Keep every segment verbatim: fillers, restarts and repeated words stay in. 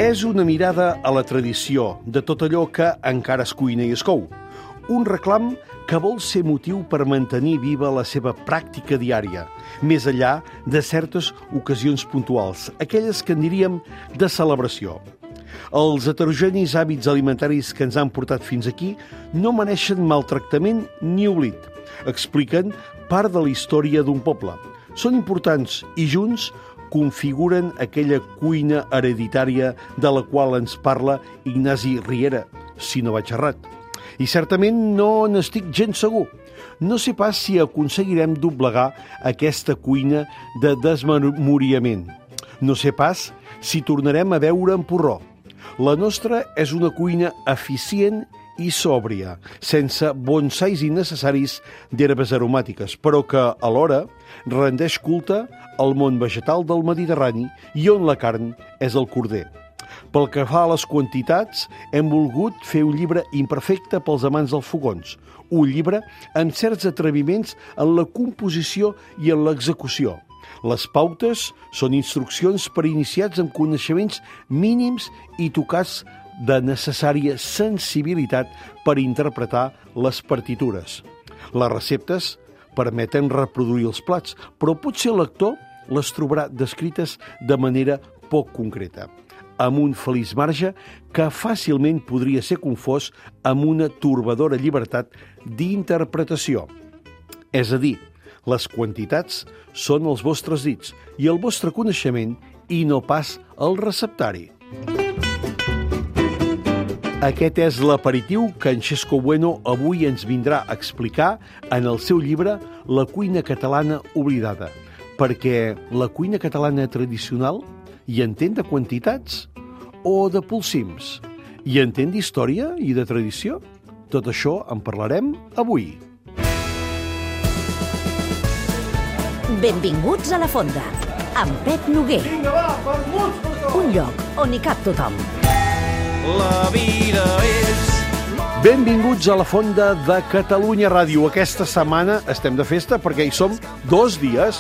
És una mirada a la tradició de tot allò que encara es cuina i es cou. Un reclam que vol ser motiu per mantenir viva la seva pràctica diària, més enllà de certes ocasions puntuals, aquelles que en diríem de celebració. Els heterogenis hàbits alimentaris que ens han portat fins aquí no mereixen maltractament ni oblit. Expliquen part de la història d'un poble. Són importants i junts configuren aquella cuina hereditària de la qual ens parla Ignasi Riera, si no vaig errat. I certament no n'estic gens segur. No sé pas si aconseguirem doblegar aquesta cuina de desmemoriament. No sé pas si tornarem a veure en porró. La nostra és una cuina eficient i sòbria, sense bonsais innecessaris d'herbes aromàtiques, però que, alhora, rendeix culte al món vegetal del Mediterrani i on la carn és el corder. Pel que fa a les quantitats, hem volgut fer un llibre imperfecte pels amants dels fogons, un llibre amb certs atreviments en la composició i en l'execució. Les pautes són instruccions per iniciats amb coneixements mínims i tocats de necessària sensibilitat per interpretar les partitures. Les receptes permeten reproduir els plats, però potser el lector les trobarà descrites de manera poc concreta, amb un feliç marge que fàcilment podria ser confós amb una torbadora llibertat d'interpretació. És a dir, les quantitats són els vostres dits i el vostre coneixement i no pas el receptari. Aquest és l'aperitiu que en Xesco Bueno avui ens vindrà a explicar en el seu llibre La cuina catalana oblidada, perquè la cuina catalana tradicional hi entén de quantitats o de polsims? Hi entén d'història i de tradició? Tot això en parlarem avui. Benvinguts a la Fonda, amb Pep Noguer. Vinga, va, per molts, per tots! Un lloc on hi cap tothom. La vida és... Benvinguts a la Fonda de Catalunya Ràdio. Aquesta setmana estem de festa perquè hi som dos dies.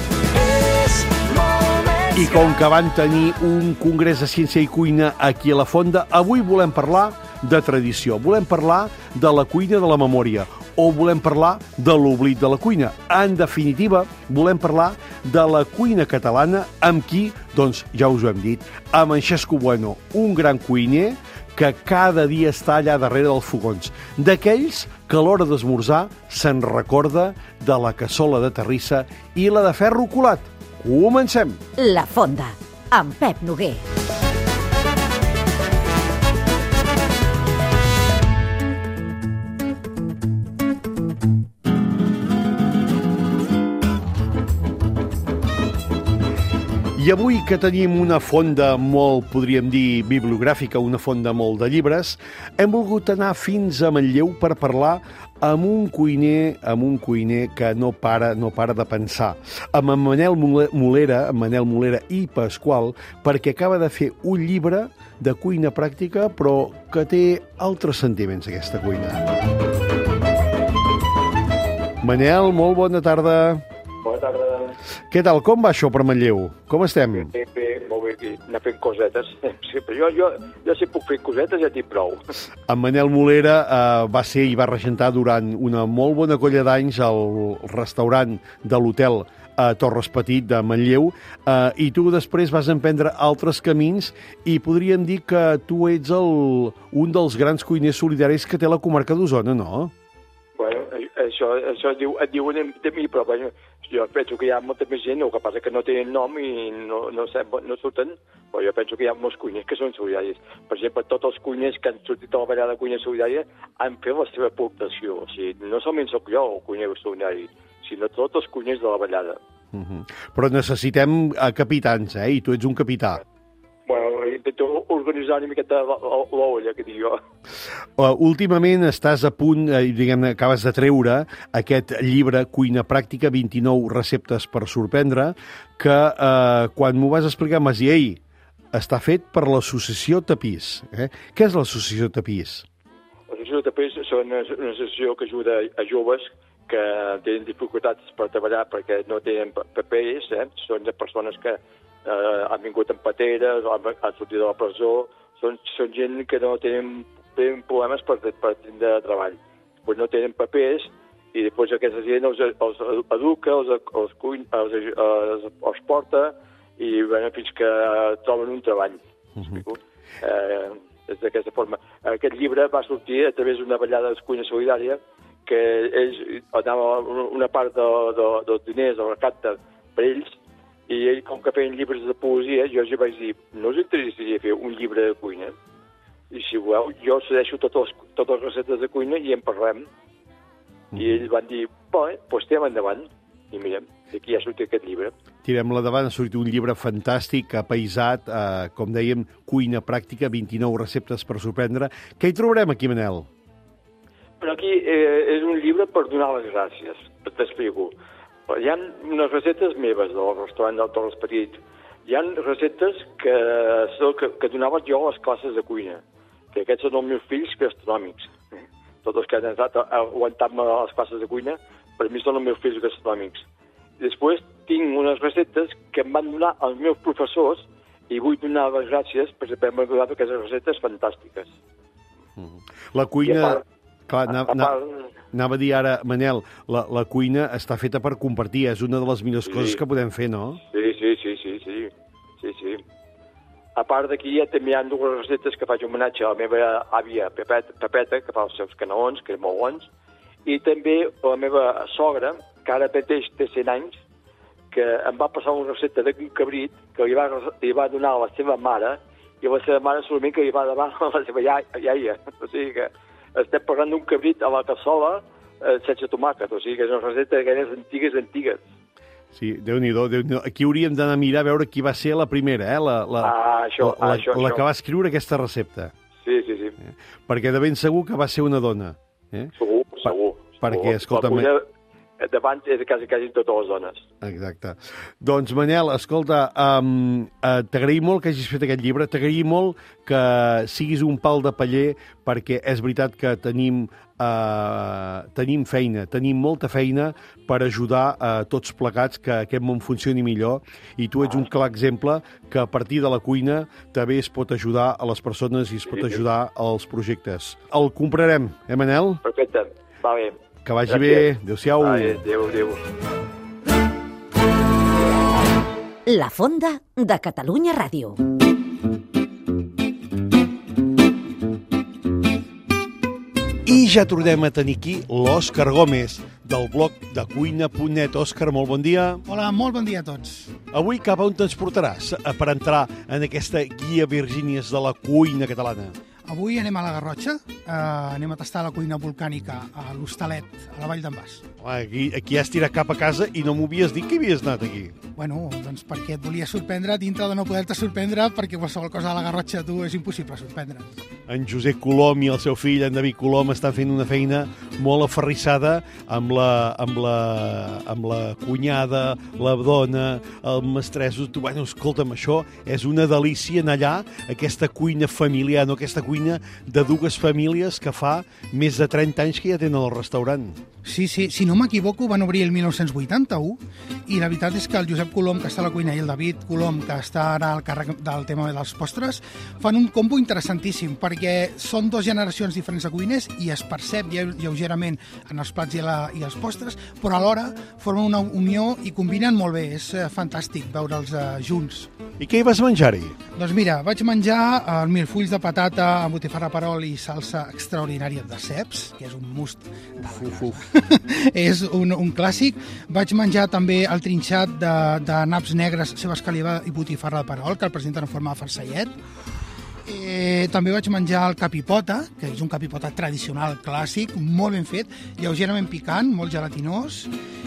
I com que van tenir un congrés de ciència i cuina aquí a la Fonda, avui volem parlar de tradició, volem parlar de la cuina de la memòria, o volem parlar de l'oblit de la cuina. En definitiva, volem parlar de la cuina catalana amb qui, doncs ja us ho hem dit, amb en Xesco Bueno, un gran cuiner que cada dia està allà darrere dels fogons, d'aquells que a l'hora d'esmorzar se'n recorda de la cassola de terrissa i la de ferro colat. Comencem! La Fonda, amb Pep Noguer. I avui que tenim una fonda molt, podríem dir, bibliogràfica, una fonda molt de llibres, hem volgut anar fins a Manlleu per parlar amb un cuiner, amb un cuiner que no para, no para de pensar, amb en Manel Molera, en Manel Molera i Pasqual, perquè acaba de fer un llibre de cuina pràctica, però que té altres sentiments, aquesta cuina. Manel, molt bona tarda. Bona tarda. Què tal? Com va això per Manlleu? Com estem? Bé, bé, molt bé, anar fent cosetes. Sí, però jo, jo, jo si puc fer cosetes ja tinc prou. En Manel Molera eh, va ser i va regentar durant una molt bona colla d'anys al restaurant de l'hotel a Torres Petit de Manlleu, eh, i tu després vas emprendre altres camins i podríem dir que tu ets el, un dels grans cuiners solidaris que té la comarca d'Osona, no? Bueno, això, això diu, et diuen de mi, però bueno, jo penso que hi ha molta més gent, el que passa que no tenen nom i no, no, no surten, però jo penso que hi ha molts cuiners que són solidaris. Per exemple, tots els cuiners que han sortit a la vegada de cuina solidària han fet la seva aportació. O sigui, no solament soc jo el cuiner solidari, sinó tots els cuiners de la vegada. Uh-huh. Però necessitem uh, capitans, eh? I tu ets un capità. Bueno, intento organitzar una miqueta l'olla, que dic jo. Uh, últimament estàs a punt, eh, diguem, acabes de treure aquest llibre Cuina Pràctica, vint-i-nou receptes per sorprendre, que eh, quan m'ho vas explicar m'has dit, ei, està fet per l'associació Tapís. Eh? Què és l'associació Tapís? L'associació Tapís és una, una associació que ajuda a joves que tenen dificultats per treballar perquè no tenen papers, eh? Són persones que eh, han vingut en pateres, o han, han sortit de la presó, són, són gent que no tenen, tenen problemes per, per tindre treball. Pues no tenen papers, i després aquesta gent els, els educa, els, els, cuina, els, els, els porta, i bueno, fins que troben un treball. Uh-huh. eh, és d'aquesta forma. Aquest llibre va sortir a través d'una ballada de cuina solidària, que ells anava una part de, de, dels diners, el recapte per ells, i ell, com que feien llibres de poesia, jo els vaig dir, no us interessaria fer un llibre de cuina? I si voleu, jo cedeixo totes, totes les recetes de cuina i en parlem. Mm. I ells van dir, bé, doncs tirem endavant. I mirem, d'aquí ha sortit aquest llibre. Tirem-la endavant, ha sortit un llibre fantàstic, apaïsat, eh, com dèiem, cuina pràctica, vint-i-nou receptes per sorprendre. Què hi trobarem aquí, Manel? Però aquí eh, és un llibre per donar les gràcies, t'explico. Hi ha unes receptes meves del restaurant del Torres Petit. Hi ha receptes que, que, que donava jo a les classes de cuina, que aquests són els meus fills gastronòmics. Tots els que han estat aguantant-me a les classes de cuina, per mi són els meus fills gastronòmics. I després tinc unes receptes que em van donar els meus professors i vull donar les gràcies per haver-me donat aquestes receptes fantàstiques. La cuina... part, Clar, a, a part... anava a dir ara, Manel, la, la cuina està feta per compartir, és una de les millors sí. coses que podem fer, no? Sí, sí, sí, sí, sí, sí, sí. A part d'aquí ja també hi ha dues receptes que faig homenatge a la meva àvia Pepeta, Pepeta, que fa els seus canelons, que és molt bons, i també a la meva sogra, que ara pateix té cent anys, que em va passar una recepta de cabrit que li va, li va donar a la seva mare, i a la seva mare solament que li va donar a la seva iaia. O sigui que estem parlant d'un cabrit a la cassola eh, sense tomàquet, o sigui que és una recepta d'aquelles antigues, antigues. Sí, Déu-n'hi-do, Déu-n'hi-do. Aquí hauríem d'anar a mirar a veure qui va ser la primera, eh? La, la, ah, això, la, això, la, la això. que va escriure aquesta recepta. Sí, sí, sí. Eh? Perquè de ben segur que va ser una dona. Eh? Segur, segur. Per, perquè, escolta'm... La cuina davant és quasi, quasi totes les dones. Exacte. Doncs, Manel, escolta, um, uh, t'agraïm molt que hagis fet aquest llibre, t'agraïm molt que siguis un pal de paller, perquè és veritat que tenim, uh, tenim feina, tenim molta feina per ajudar a uh, tots plegats que aquest món funcioni millor, i tu ets un clar exemple que a partir de la cuina també es pot ajudar a les persones i es pot ajudar als projectes. El comprarem, eh, Manel? Perfecte, va bé. Que vagi Gràcies. bé. Adéu-siau. Adéu, adéu. La Fonda de Catalunya Ràdio. I ja tornem a tenir aquí l'Òscar Gómez, del blog de cuina punt net. Òscar, molt bon dia. Hola, molt bon dia a tots. Avui cap a on ens portaràs per entrar en aquesta guia Virgínies de la cuina catalana? Avui anem a la Garrotxa, eh, anem a tastar la cuina volcànica a l'Hostalet, a la Vall d'en Bas. Aquí, aquí has tirat cap a casa i no m'ho havies dit que havies anat aquí. Bueno, doncs perquè et volia sorprendre dintre de no poder-te sorprendre, perquè qualsevol cosa a la Garrotxa tu és impossible sorprendre. En Josep Colom i el seu fill, en David Colom, estan fent una feina molt aferrissada amb la, amb la, amb la cunyada, la dona, el mestreso. Tu, bueno, escolta'm, això és una delícia anar allà, aquesta cuina familiar, no aquesta cuina de dues famílies que fa més de trenta anys que ja tenen el restaurant. Sí, sí, si no m'equivoco, van obrir el dinou vuitanta-u i la veritat és que el Josep Colom, que està a la cuina, i el David Colom, que està ara al càrrec del tema dels postres, fan un combo interessantíssim, perquè són dues generacions diferents de cuiners i es percep lleugerament en els plats i, la, i els postres, però alhora formen una unió i combinen molt bé. És eh, fantàstic veure'ls eh, junts. I què hi vas menjar-hi? Doncs mira, vaig menjar eh, mil fulls de patata amb botifarra perol i salsa extraordinària de ceps, que és un must de la Uf, uf. és un, un clàssic. Vaig menjar també el trinxat de, de naps negres, ceba escalivada i botifarra de perol, que el presenten en forma de farcellet. Eh, també vaig menjar el capipota, que és un capipota tradicional clàssic, molt ben fet, lleugerament picant, molt gelatinós.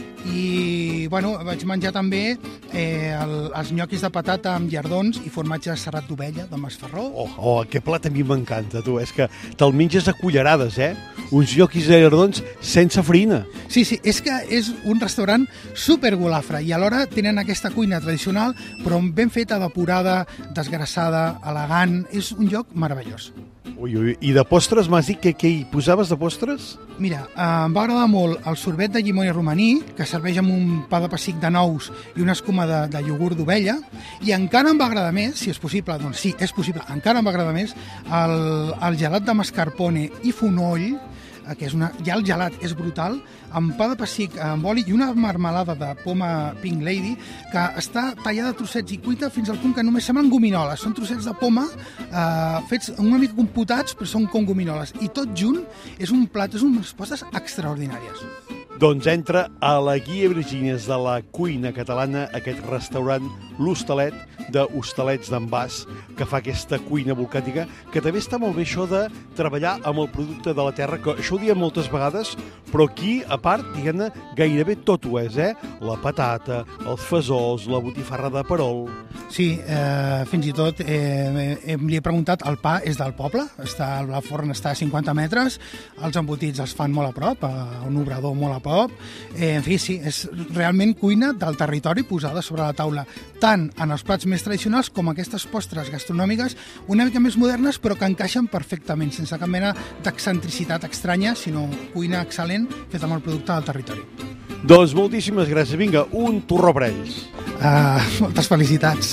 I bueno, vaig menjar també eh, el, els nyoquis de patata amb llardons i formatge serrat d'ovella de Masferró. Oh, oh, aquest plat a mi m'encanta, tu. És que te'l menges a cullerades, eh? Uns nyoquis de llardons sense farina. Sí, sí, és que és un restaurant supergolafre i alhora tenen aquesta cuina tradicional, però ben feta, evaporada, desgrassada, elegant. És un lloc meravellós. Ui, ui, i de postres m'has dit que què hi posaves de postres? Mira, eh, em va agradar molt el sorbet de llimona i romaní, que serveix amb un pa de pessic de nous i una escuma de, de iogurt d'ovella, i encara em va agradar més, si és possible, doncs sí, és possible, encara em va agradar més, el, el gelat de mascarpone i fonoll, que és una, ja el gelat és brutal, amb pa de pessic amb oli i una marmelada de poma Pink Lady que està tallada a trossets i cuita fins al punt que només semblen gominoles. Són trossets de poma eh, fets una mica computats, però són com gominoles. I tot junt és un plat, és unes postres extraordinàries. Doncs entra a la guia Virgínies de la cuina catalana aquest restaurant L'Hostalet, d'Hostalets d'en Bas, que fa aquesta cuina volcàtica, que també està molt bé això de treballar amb el producte de la terra, que això ho diem moltes vegades, però aquí, a part, diguem-ne, gairebé tot ho és, eh? La patata, els fesols, la botifarra de perol... Sí, eh, fins i tot eh, eh, li he preguntat, el pa és del poble, està, el forn està a cinquanta metres, els embotits els fan molt a prop, a un obrador molt a prop, eh, en fi, sí, és realment cuina del territori posada sobre la taula, tant en els plats més tradicionals com aquestes postres gastronòmiques una mica més modernes, però que encaixen perfectament, sense cap mena d'excentricitat estranya, sinó cuina excel·lent feta amb el producte del territori. Doncs moltíssimes gràcies. Vinga, un torró per ells. Uh, moltes felicitats.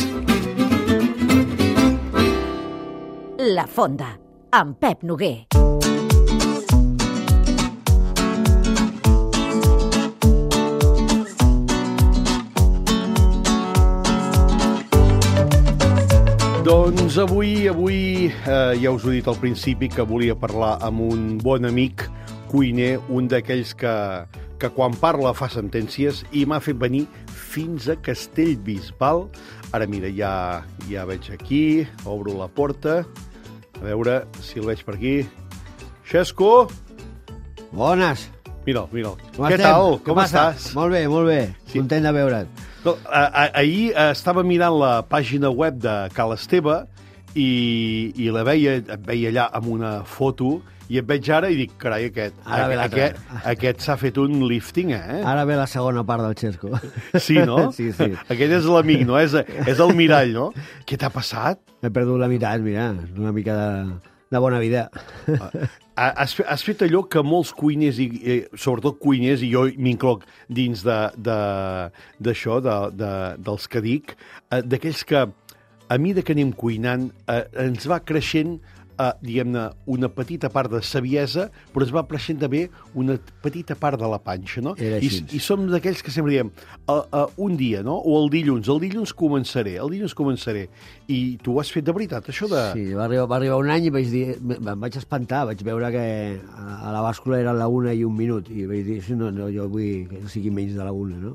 La Fonda, amb Pep Noguer. Doncs avui, avui eh, ja us ho he dit al principi, que volia parlar amb un bon amic cuiner, un d'aquells que, que quan parla fa sentències, i m'ha fet venir fins a Castellbisbal. Ara, mira, ja, ja veig aquí, obro la porta, a veure si el veig per aquí. Xesco! Bones! Mira'l, mira'l. Com Què estem? tal? Què Com passa? estàs? Molt bé, molt bé. Sí. Content de veure't. No, a, a, ahir eh, estava mirant la pàgina web de Cal Esteve i, i la veia, et veia allà amb una foto i et veig ara i dic, carai, aquest, Ara ve aquest, l'altre. aquest, aquest s'ha fet un lifting, eh? Ara ve la segona part del Xesco. Sí, no? Sí, sí. Aquest és l'amic, no? És, és el mirall, no? Què t'ha passat? He perdut la meitat, mira, una mica de, de bona vida. Has, fe- has fet allò que molts cuiners, i eh, sobretot cuiners, i jo m'incloc dins de- de- d'això, de, de, dels que dic, eh, d'aquells que, a mesura que anem cuinant, eh, ens va creixent, eh, diguem-ne, una petita part de saviesa, però es va creixent també una petita part de la panxa, no? Era I, així. I som d'aquells que sempre diem, uh, uh, un dia, no? O el dilluns, el dilluns començaré, el dilluns començaré. I tu ho has fet de veritat, això de... Sí, va arribar, va arribar un any i vaig dir, em vaig espantar, vaig veure que a, a la bàscula era la una i un minut, i vaig dir, sí, no, no, jo vull que sigui menys de la una, no?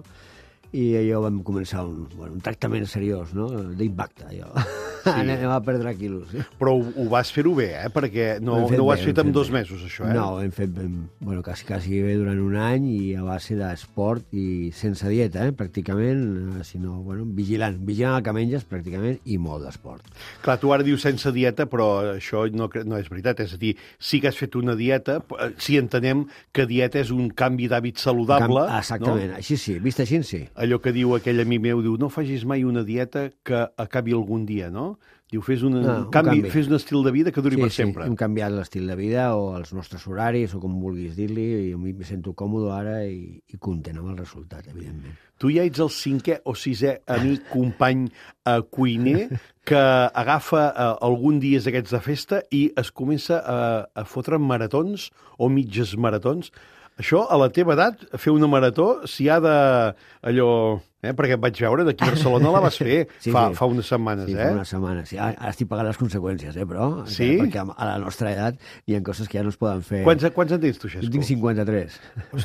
I allò vam començar un, bueno, un tractament seriós, no? D'impacte, allò. Sí. Anem a perdre quilos. Però ho, ho vas fer-ho bé, eh? Perquè no, Ho hem fet no ho bé, has ho hem fet en fet dos bé. mesos, això, eh? No, hem fet, hem, bueno, quasi, quasi bé durant un any i a base d'esport i sense dieta, eh, pràcticament, eh, sinó, bueno, vigilant, vigilant el que menges, pràcticament, i molt d'esport. Clar, tu ara dius sense dieta, però això no, cre- no és veritat. És a dir, sí que has fet una dieta, eh, si entenem que dieta és un canvi d'hàbit saludable, Cam- Exactament, no? així sí, vist així sí. Allò que diu aquell amic meu, diu, no facis mai una dieta que acabi algun dia, no? Diu, fes, una, No, un un canvi, canvi. fes un estil de vida que duri Sí, per sí, sempre. hem canviat l'estil de vida o els nostres horaris o com vulguis dir-li i a mi me sento còmode ara i, i content amb el resultat, evidentment. Tu ja ets el cinquè o sisè amic, company eh, cuiner que agafa eh, algun dies aquests de festa i es comença a, a fotre maratons o mitges maratons. Això, a la teva edat, fer una marató, si ha de... allò... Eh, perquè et vaig veure, d'aquí a Barcelona la vas fer Sí, fa, sí. fa unes setmanes, Sí, eh? fa una setmana, sí. Ara, ara estic pagant les conseqüències, eh, però... Sí? Perquè a la nostra edat hi ha coses que ja no es poden fer. Quants, quants en tens, tu, Jo Xesco? tinc cinquanta-tres.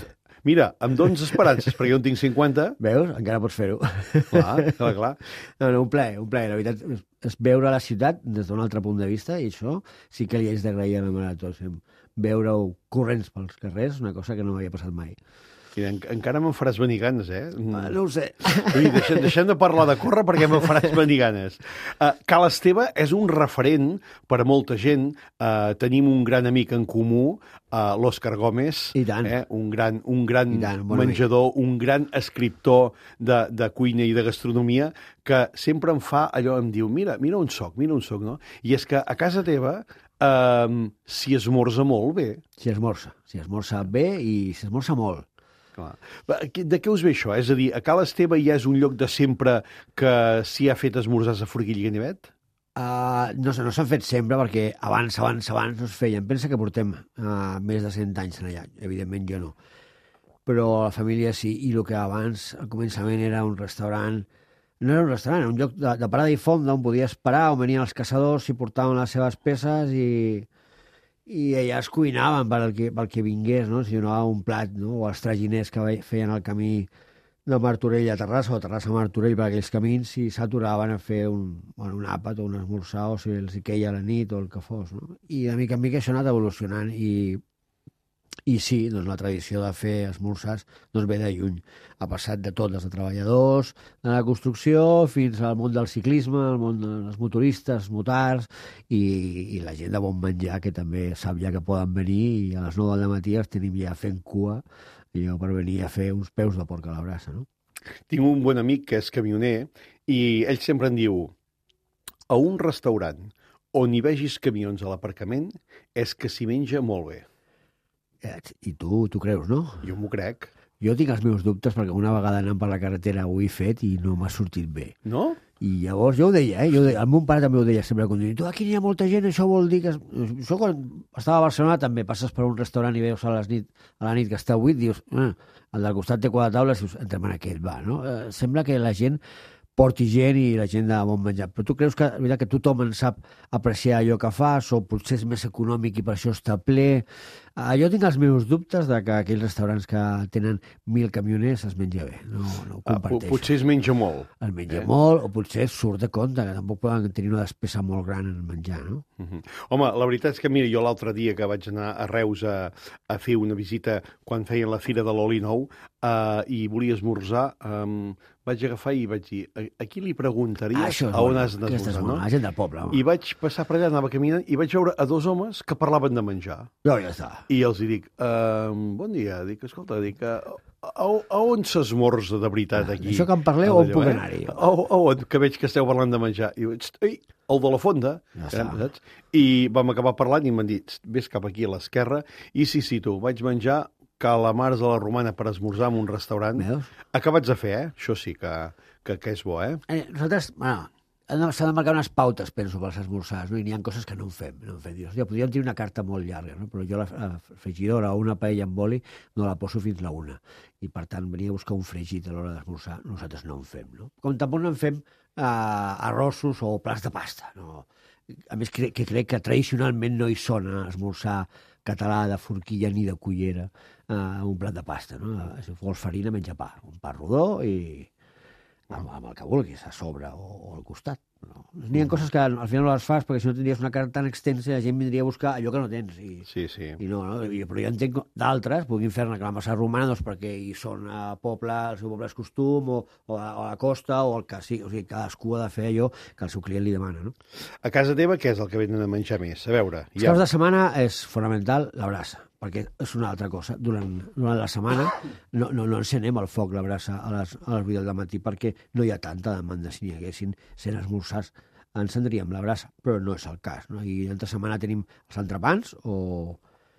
Mira, em dones esperances, perquè jo en tinc cinquanta. Veus? Encara pots fer-ho. Clar, clar, clar. No, no, un plaer, un plaer. La veritat és, és veure la ciutat des d'un altre punt de vista i això sí que li haig d'agrair a la Marató. Veure-ho corrents pels carrers, una cosa que no m'havia passat mai. Mira, en, encara me'n faràs venir ganes, eh? Ah, no ho sé. Ui, deixem, deixem de parlar de córrer perquè me'n faràs venir ganes. Uh, Cal Esteve és un referent per a molta gent. Uh, tenim un gran amic en comú, uh, l'Òscar Gómez. I tant. Eh? Un gran, un gran I tant, bon menjador, un gran escriptor de, de cuina i de gastronomia que sempre em fa allò, em diu, mira, mira on soc, mira on soc, no? I és que a casa teva uh, s'hi esmorza molt bé. Si esmorza, si esmorza bé i si esmorza molt. Clar. De què us ve això? És a dir, a Cal Esteve ja és un lloc de sempre que s'hi ha fet esmorzars a forquilla i ganivet? Uh, no sé, no s'han fet sempre perquè abans, abans, abans no es feien. Pensa que portem uh, més de cent anys allà. Evidentment jo no. Però la família sí, i el que abans, al començament, era un restaurant. No era un restaurant, era un lloc de, de parada i fonda on podies parar, on venien els caçadors, s'hi portaven les seves peces i... i allà es cuinaven pel que, pel que vingués, no? Si donava un plat, no? O els traginers que feien el camí de Martorell a Terrassa o Terrassa a Martorell per aquells camins i s'aturaven a fer un, bueno, un àpat o un esmorzar o si els hi queia a la nit o el que fos, no? I de mica en mica això ha anat evolucionant i, i sí, doncs la tradició de fer esmorzars doncs ve de lluny. Ha passat de tot, des de treballadors, de la construcció, fins al món del ciclisme, al món dels motoristes, motards, i, i la gent de bon menjar, que també sap ja que poden venir, i a les nou del matí els tenim ja fent cua jo per venir a fer uns peus de porc a la brasa, no? Tinc un bon amic que és camioner, i ell sempre em diu, a un restaurant on hi vegis camions a l'aparcament és que s'hi menja molt bé. I tu, tu creus, no? Jo m'ho crec. Jo tinc els meus dubtes perquè una vegada anant per la carretera ho he fet i no m'ha sortit bé. No? I llavors jo ho deia, eh? Jo ho deia, el meu pare també ho deia sempre quan diu, tu, aquí n'hi ha molta gent, això vol dir que... Això quan estava a Barcelona també passes per un restaurant i veus a, les nit, a la nit que està buit, dius, ah, el del costat té quatre taules, dius, entrem en aquest, va, no? Eh, sembla que la gent porti gent i la gent de bon menjar. Però tu creus que, que tothom en sap apreciar allò que fas o potser és més econòmic i per això està ple? Uh, jo tinc els meus dubtes de que aquells restaurants que tenen mil camioners es menja bé. No, no ho comparteixo. Uh, potser es menja molt. Es menja eh? molt o potser surt de compte, que tampoc poden tenir una despesa molt gran en menjar, no? Uh -huh. Home, la veritat és que, mira, jo l'altre dia que vaig anar a Reus a, a fer una visita quan feien la Fira de l'Oli Nou uh, i volia esmorzar, um, vaig agafar i vaig dir, a, a qui li preguntaries ah, a on has d'esmorzar, no? La gent del poble. Home. I vaig passar per allà, anava caminant, i vaig veure a dos homes que parlaven de menjar. Jo ja està. I els hi dic, uh, bon dia, dic, escolta, dic, a, a, a on s'esmorza de veritat aquí? Això que em parleu, on puc anar-hi? A, a on, que veig que esteu parlant de menjar. I vaig, ei, el de la fonda, ja eh, saps? I vam acabar parlant i m'han dit, vés cap aquí a l'esquerra, i sí, sí, tu, vaig menjar calamars a la romana per esmorzar en un restaurant. Veus? Acabats de fer, eh? Això sí que, que, que és bo, eh? eh nosaltres, bueno, s'ha de marcar unes pautes, penso, pels esmorzars, no? I n'hi ha coses que no en fem. No en fem. Hòstia, podríem tenir una carta molt llarga, no? Però jo la, la fregidora o una paella amb oli no la poso fins la una. I, per tant, venir a buscar un fregit a l'hora d'esmorzar, nosaltres no en fem, no? Com tampoc no en fem eh, arrossos o plats de pasta, no? A més, crec, que crec que tradicionalment no hi sona esmorzar català de forquilla ni de cullera eh, un plat de pasta, no? Si vols farina, menja pa. Un pa rodó i amb, amb el que vulguis, a sobre o, o al costat. No? N'hi ha coses que al final no les fas perquè si no tindries una carta tan extensa la gent vindria a buscar allò que no tens. I, sí, sí. I no, no? I, però jo entenc d'altres puguin fer-ne que la massa romana doncs, perquè hi són a poble, el seu poble és costum, o, o, a, o a la costa, o el que sigui. O sigui, cadascú ha de fer allò que el seu client li demana. No? A casa teva, què és el que venen a menjar més? A veure. Els caps de setmana és fonamental la brasa, perquè és una altra cosa. Durant, durant la setmana no, no, no encenem el foc, la brasa, a les, a les vuit del matí, perquè no hi ha tanta demanda. Si n'hi haguessin cent esmorzars, encendríem la brasa, però no és el cas. No? I l'altra setmana tenim els entrepans o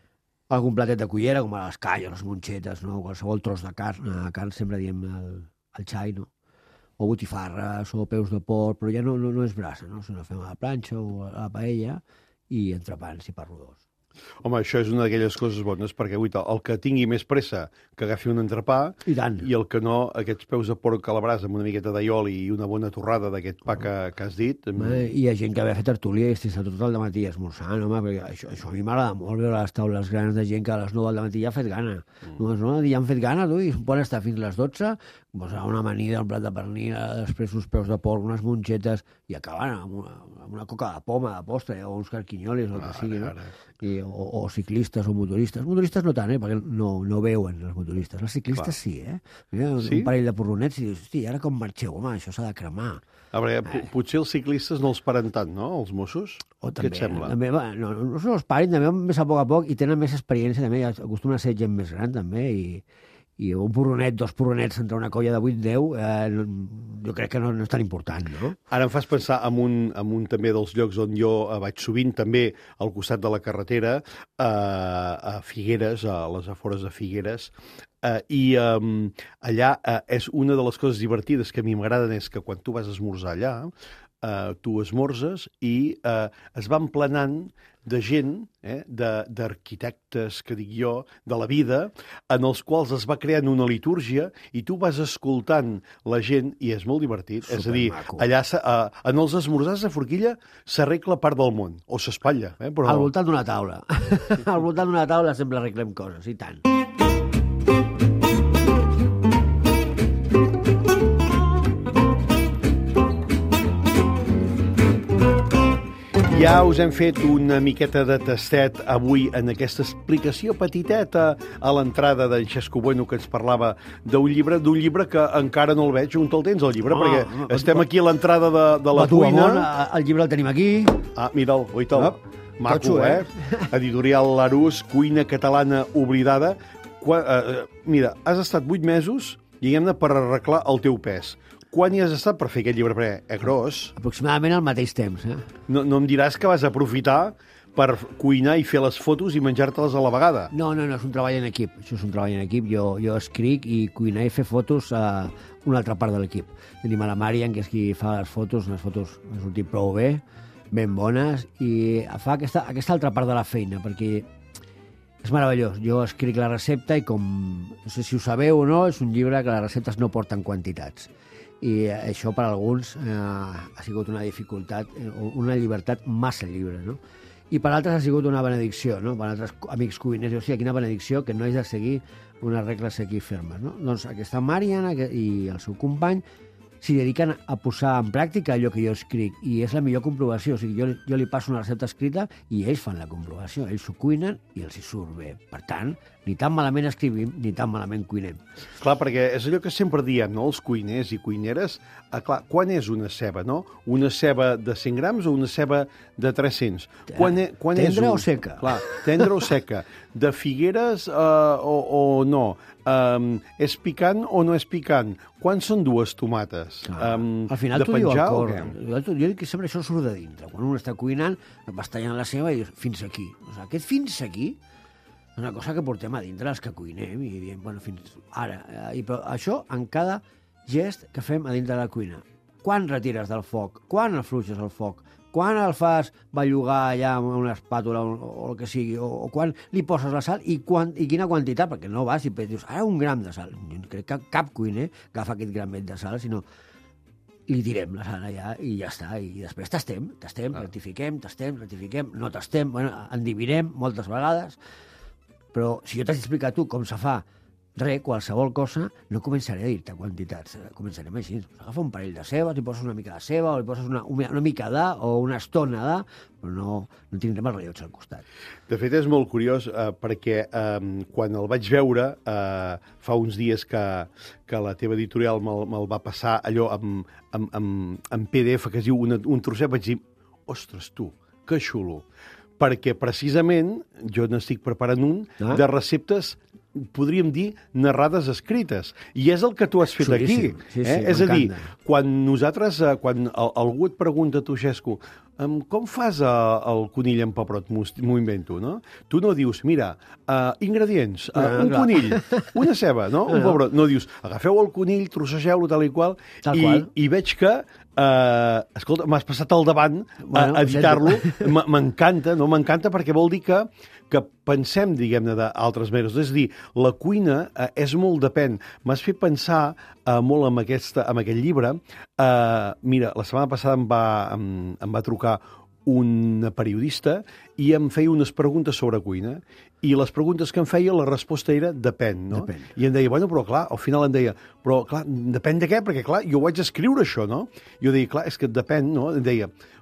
algun platet de cullera, com les calles, les monxetes, no? Qualsevol tros de carn. A carn sempre diem el, el xai, no? O botifarres, o peus de porc, però ja no, no, no és brasa, no? Si no fem a la planxa o a la paella, i entrepans i parrodors. Home, això és una d'aquelles coses bones, perquè guaita, el que tingui més pressa que agafi un entrepà, i, tant. I el que no, aquests peus de porc a la brasa amb una miqueta d'aioli i una bona torrada d'aquest pa que, que has dit. Home, hi ha gent que ve a fer tertúlia i estic tot el matí esmorzant, home, perquè això, això a mi m'agrada molt veure les taules grans de gent que a les nou del matí ja ha fet gana. Mm. No, no, ja han fet gana, tu, i poden estar fins les dotze, doncs una amanida, un plat de pernil, després uns peus de porc, unes monxetes, i acaben amb una, amb una coca de poma, de postre, o uns carquinyolis, o el que sigui, no? I, o, o ciclistes o motoristes. Motoristes no tant, eh? Perquè no, no veuen els motoristes. Els ciclistes clar. Sí, eh? Mira, sí? Un parell de porronets i dius, hosti, ara com marxeu? Home, això s'ha de cremar. A veure, eh. potser els ciclistes no els paren tant, no?, els Mossos? O també, què et sembla? També, va, no, no, no els parin, també més a poc a poc i tenen més experiència, també, acostumen a ser gent més gran, també, i, I un porronet, dos porronets entre una colla de vuit deu, eh, jo crec que no, no és tan important, no? Ara em fas pensar en un, en un també dels llocs on jo eh, vaig sovint, també al costat de la carretera, eh, a Figueres, a les afores de Figueres, eh, i eh, allà eh, és una de les coses divertides que a mi m'agraden és que quan tu vas a esmorzar allà, eh, tu esmorzes i eh, es van planant de gent, eh, d'arquitectes, que dic jo, de la vida, en els quals es va creant una litúrgia i tu vas escoltant la gent i és molt divertit. Supermaco. És a dir, allà eh, en els esmorzars de Forquilla s'arregla part del món, o s'espatlla. Eh, però... Al voltant d'una taula. Al voltant d'una taula sempre arreglem coses, i tant. Ja us hem fet una miqueta de tastet avui en aquesta explicació petiteta a l'entrada d'en Xesco Bueno, que ens parlava d'un llibre, d'un llibre que encara no el veig. On te'l tens, el llibre? Ah, perquè ah, estem ah, aquí a l'entrada de, de la Va tu, cuina. amor, el llibre el tenim aquí. Ah, mira'l, oita-el. Ah, Maco, totxo, eh? eh? Editorial Larús, Cuina catalana oblidada. Qua, eh, mira, has estat vuit mesos, diguem-ne, per arreglar el teu pes. Quan hi has estat per fer aquest llibre? Perquè és gros. Aproximadament al mateix temps, eh? No, no em diràs que vas aprofitar per cuinar i fer les fotos i menjar-te-les a la vegada. No, no, no, és un treball en equip. Això és un treball en equip. Jo, jo escric i cuinar i fer fotos a una altra part de l'equip. Tenim a la Marian, que és qui fa les fotos, unes fotos han sortit prou bé, ben bones, i fa aquesta, aquesta altra part de la feina, perquè és meravellós. Jo escric la recepta i com, no sé si ho sabeu o no, és un llibre que les receptes no porten quantitats. I això per alguns eh, ha sigut una dificultat, eh, una llibertat massa lliure, no? I per altres ha sigut una benedicció, no? Per altres amics cuiners, o sigui, quina benedicció que no és de seguir unes regles aquí fermes, no? Doncs aquesta Marian i el seu company s'hi dediquen a posar en pràctica allò que jo escric, i és la millor comprovació. O sigui, jo, jo li passo una recepta escrita i ells fan la comprovació, ells s'ho cuinen i els hi surt bé. Per tant, ni tan malament escrivim, ni tan malament cuinem. Clar, perquè és allò que sempre diem, no?, els cuiners i cuineres, eh, clar, quan és una ceba, no? Una ceba de cent grams o una ceba de tres-cents? Quan, e, quan tendra és un... o seca? Clar, tendra o seca. De Figueres eh, o, o no? Um, és picant o no és picant? Quan són dues tomates? Ah, um, al final de t'ho diu el penjar o cor. què? Jo, jo dic que sempre això surt de dintre. Quan un està cuinant, vas tallant la ceba i dius, fins aquí. O sigui, aquest fins aquí és una cosa que portem a dintre els que cuinem i diem, bueno, fins ara. I, però això en cada gest que fem a dintre de la cuina. Quan retires del foc? Quan afluixes el foc? Quan el fas bellugar allà amb una espàtula o, o el que sigui? O, o quan li poses la sal i, quan, i quina quantitat? Perquè no vas i dius, ara un gram de sal. Jo crec que cap cuiner agafa aquest gramet de sal, sinó li tirem la sal allà i ja està. I després tastem, tastem, ah. rectifiquem, tastem, rectifiquem, no tastem, bueno, endivirem moltes vegades, però si jo t'haig d'explicar a tu com se fa res, qualsevol cosa, no començaré a dir-te quantitats. Començarem així. Agafa un parell de cebes, li poses una mica de ceba, o li poses una, una mica de, o una estona de, però no, no tindrem els rellotge al costat. De fet, és molt curiós eh, perquè eh, quan el vaig veure eh, fa uns dies que, que la teva editorial me'l me va passar allò amb, amb, amb, amb P D F, que es diu una, un trosset, vaig dir, ostres, tu, que xulo. Perquè precisament jo n'estic preparant un ah. de receptes, podríem dir, narrades escrites. I és el que tu has fet Xulíssim. aquí. Sí, sí, eh? És a dir, m'encanta. quan nosaltres, quan algú et pregunta a tu, Xesco, com fas el conill amb pebrot? M'ho invento, no? Tu no dius, mira, uh, ingredients, uh, no, un clar. conill, una ceba, no? Un No, no. pebrot. No dius, agafeu el conill, trossegeu-lo, tal i qual, Tal i, qual. i veig que Uh, escolta, m'has passat al davant Bueno, a editar-lo. M- M'encanta, no? M'encanta perquè vol dir que, que pensem, diguem-ne, d'altres maneres. És a dir, la cuina uh, és molt depèn. M'has fet pensar uh, molt en, aquesta, en aquest llibre. Uh, mira, la setmana passada em va, em, em va trucar una periodista i em feia unes preguntes sobre cuina, i les preguntes que em feia, la resposta era depèn, no? Depèn. I em deia, bueno, però clar, al final em deia, però clar, depèn de què? Perquè clar, jo vaig escriure això, no? Jo deia, clar, és que depèn, no? Em deia,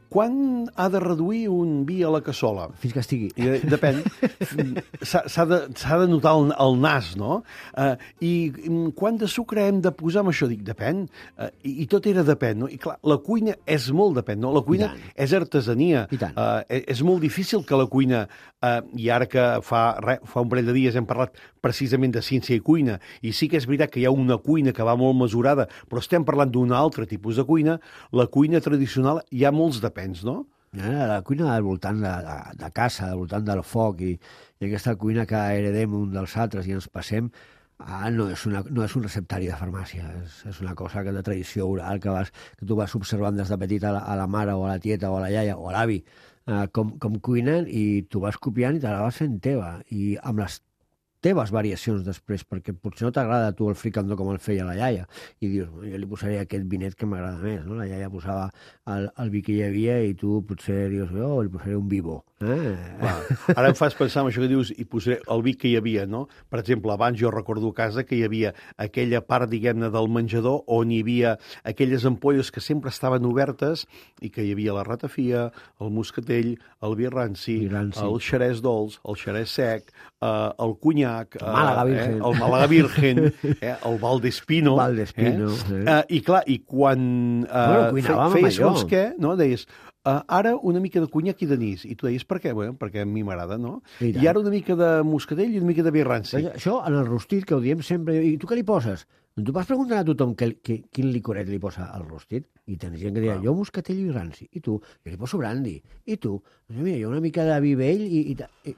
quan ha de reduir un vi a la cassola? Fins que estigui. I, depèn. S'ha s'ha de, s'ha de notar el, el nas, no? Uh, I quant de sucre hem de posar amb això? Dic, depèn. Uh, i, I tot era depèn, no? I clar, la cuina és molt depèn, no? La cuina és artesania. Uh, és molt difícil que la cuina, uh, i ara que fa, re, fa un parell de dies hem parlat precisament de ciència i cuina, i sí que és veritat que hi ha una cuina que va molt mesurada, però estem parlant d'un altre tipus de cuina, la cuina tradicional hi ha molts depens, no? La cuina al voltant de, de, de casa, al voltant del foc, i, i aquesta cuina que heredem un dels altres i ens passem, ah, no, és una, no és un receptari de farmàcia, és, és una cosa que de tradició oral que, vas, que tu vas observant des de petit a la, a la mare o a la tieta o a la iaia o a l'avi, eh, com, com cuinen, i tu vas copiant i te la vas fent teva, i amb les teves variacions després, perquè potser no t'agrada a tu el fricandó com el feia la iaia, i dius, jo li posaré aquest vinet que m'agrada més, no? La iaia posava el, el vi que hi havia i tu potser dius, oh, li posaré un vivó. Eh? Ara em fas pensar en això que dius, i posaré el vi que hi havia, no? Per exemple, abans jo recordo a casa que hi havia aquella part, diguem-ne, del menjador on hi havia aquelles ampolles que sempre estaven obertes i que hi havia la ratafia, el moscatell, el vi ranci, ranci. el xerès dolç, el xerès sec, eh, el conyac, el Màlaga Virgen, eh, el Màlaga Virgen, eh, el Valdespino. Valdespino, eh? eh? Eh, I clar, i quan eh, bueno, fe, feies segons què, no? Deies, Uh, ara una mica de conyac i d'anís. I tu deies, per què? Bueno, perquè a mi m'agrada, no? I, I ara una mica de moscatell i una mica de vi ranci. Això, en el rostit, que ho diem sempre, i tu què li poses? Tu vas preguntar a tothom que, que, quin licoret li posa al rostit, i tens gent que dirà, jo moscatell i ranci, i tu, jo li poso brandy, i tu, mira, jo una mica de vi vell, i, i, i,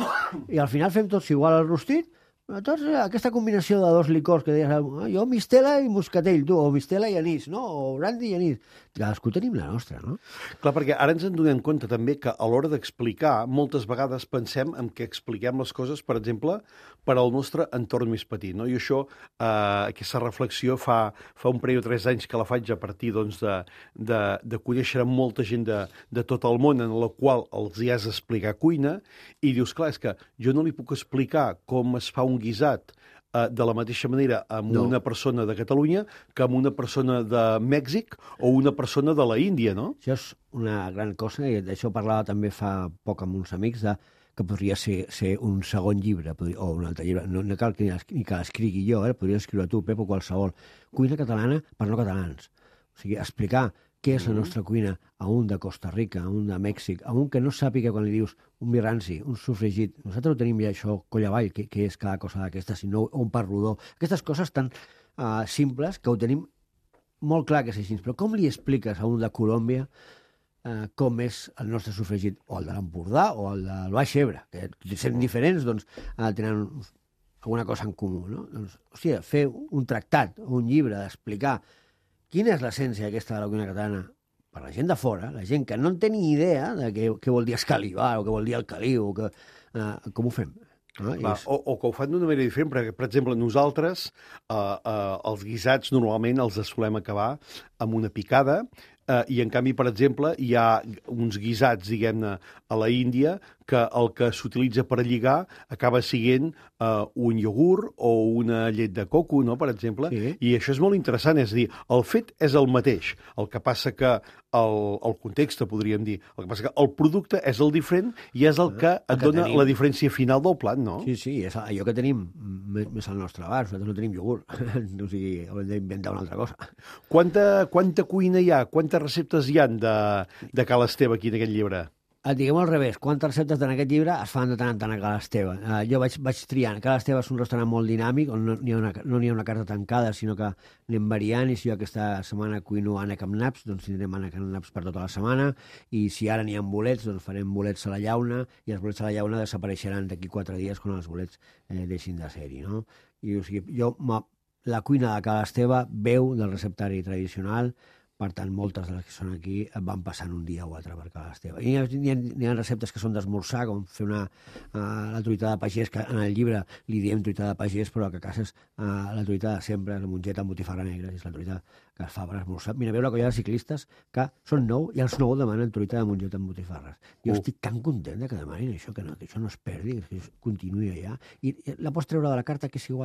i al final fem tots igual al rostit. Tots, aquesta combinació de dos licors que deies, ah, jo mistela i moscatell, tu, o mistela i anís, no? O brandy i anís. Cadascú tenim la nostra, no? Clar, perquè ara ens en donem compte també que a l'hora d'explicar, moltes vegades pensem en què expliquem les coses, per exemple, per al nostre entorn més petit, no? I això, eh, aquesta reflexió fa, fa un parell o tres anys que la faig a partir, doncs, de, de, de conèixer molta gent de, de tot el món en la qual els hi has d'explicar cuina, i dius, clar, és que jo no li puc explicar com es fa un guisat eh, de la mateixa manera amb no. una persona de Catalunya que amb una persona de Mèxic o una persona de la Índia, no? Això és una gran cosa, i d'això parlava també fa poc amb uns amics, de, que podria ser, ser un segon llibre, podria, o un altre llibre, no, no cal que, ni que l'escrigui jo, eh? Podria escriure tu, Pep, o qualsevol. Cuina catalana per no catalans. O sigui, explicar què és la nostra cuina a un de Costa Rica, a un de Mèxic, a un que no sàpiga quan li dius un vi ranci, un sofregit. Nosaltres ho tenim ja això, coll avall, que, que és cada cosa d'aquesta, sinó un pa rodó. Aquestes coses tan uh, simples que ho tenim molt clar que és així. Però com li expliques a un de Colòmbia uh, com és el nostre sofregit, o el de l'Empordà, o el del Baix Ebre, que sent diferents, doncs uh, tenen alguna cosa en comú, no? Doncs, hòstia, fer un tractat, un llibre, d'explicar quina és l'essència aquesta de la cuina catalana per la gent de fora, la gent que no en té ni idea de què, què vol dir escalivar o què vol dir el caliu, o que, uh, com ho fem? No? Clar, és... o, o que ho fan d'una manera diferent, perquè, per exemple, nosaltres uh, uh, els guisats normalment els solem acabar amb una picada, uh, i en canvi, per exemple, hi ha uns guisats, diguem-ne, a la Índia, que el que s'utilitza per lligar acaba sent uh, un iogurt o una llet de coco, no?, per exemple, sí. I això és molt interessant, és a dir, el fet és el mateix, el que passa que el, el context, podríem dir, el que passa que el producte és el diferent i és el que et que dona tenim. La diferència final del plat, no? Sí, sí, és allò que tenim més, més al nostre abast, nosaltres no tenim iogurt, o sigui, haurem d'inventar una altra cosa. Quanta, quanta cuina hi ha, quantes receptes hi ha de, de Cal Esteve aquí en aquest llibre? Et diguem al revés, quantes receptes en aquest llibre es fan de tant en tant a Cal Esteve. Uh, jo vaig, vaig triant. Cal Esteve és un restaurant molt dinàmic, on no n'hi ha, una, no n'hi ha una carta tancada, sinó que anem variant, i si jo aquesta setmana cuino ànec amb naps, doncs tindrem ànec amb naps per tota la setmana, i si ara n'hi ha bolets, doncs farem bolets a la llauna, i els bolets a la llauna desapareixeran d'aquí quatre dies quan els bolets eh, deixin de ser-hi, no? I, o sigui, jo, ma, la cuina de Cal Esteve veu del receptari tradicional. Per tant, moltes de les que són aquí van passant un dia o altre per Cal Esteve. I n'hi ha, n'hi ha receptes que són d'esmorzar, com fer una, uh, la truita de pagès, que en el llibre li diem truita de pagès, però que a casa és uh, la truita de sempre, la mongeta amb botifarra negra, és la truita que es fa per esmorzar. Mira, veu la colla de ciclistes que són nou i els nou demanen truita de mongeta amb botifarres. Jo uh. estic tan content de que demanin això, que, no, que això no es perdi, que això continuï allà. I la pots treure de la carta, que és igual.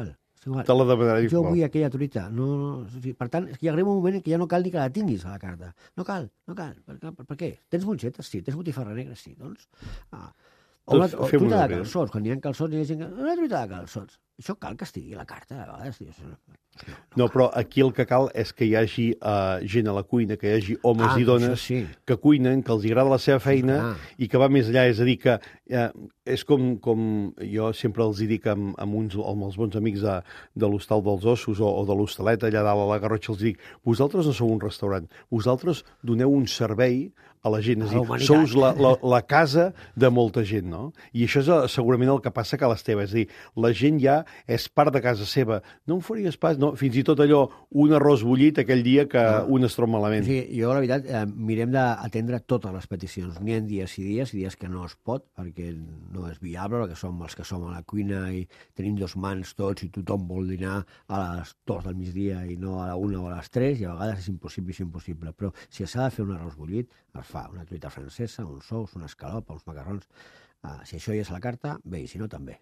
igual. Te la demanaré Jo igual. vull aquella truita. No, no, o sigui, per tant, és que hi arriba un moment en què ja no cal ni que la tinguis a la carta. No cal, no cal. Per, per, per què? Tens mongetes? Sí. Tens botifarra negra? Sí. Doncs... Ah. O una Doncs o fem truita una de bé. calçots. Quan hi ha calçots, hi ha gent que... Una truita de calçots. Això cal que estigui a la carta, a vegades. Dius, no, no, No, però aquí el que cal és que hi hagi uh, gent a la cuina, que hi hagi homes Ah, i dones això sí. que cuinen, que els agrada la seva feina Ah. i que va més allà. És a dir, que eh, és com, com jo sempre els hi dic amb, amb, uns, amb els bons amics de, de l'Hostal dels Ossos o, o de l'Hostalet, allà dalt a la Garrotxa, els dic, vosaltres no sou un restaurant, vosaltres doneu un servei a la gent, és A la a dir, humanitat. sous la, la, la casa de molta gent, no? I això és eh, segurament el que passa que a l'Esteve, és a dir, la gent ja és part de casa seva. No em faries pas, no? Fins i tot allò, un arròs bullit aquell dia que Ah. un es troba O malament. sigui, jo, la veritat, eh, mirem d'atendre totes les peticions. N'hi ha dies i dies, i dies que no es pot, perquè no és viable, perquè som els que som a la cuina i tenim dos mans tots i tothom vol dinar a les dos del migdia i no a la una o a les tres, i a vegades és impossible, és impossible. Però si s'ha de fer un arròs bullit, es fa una truita francesa, uns sous, una escalopa, uns macarrons. Ah, si això hi és a la carta, bé, i si no, també.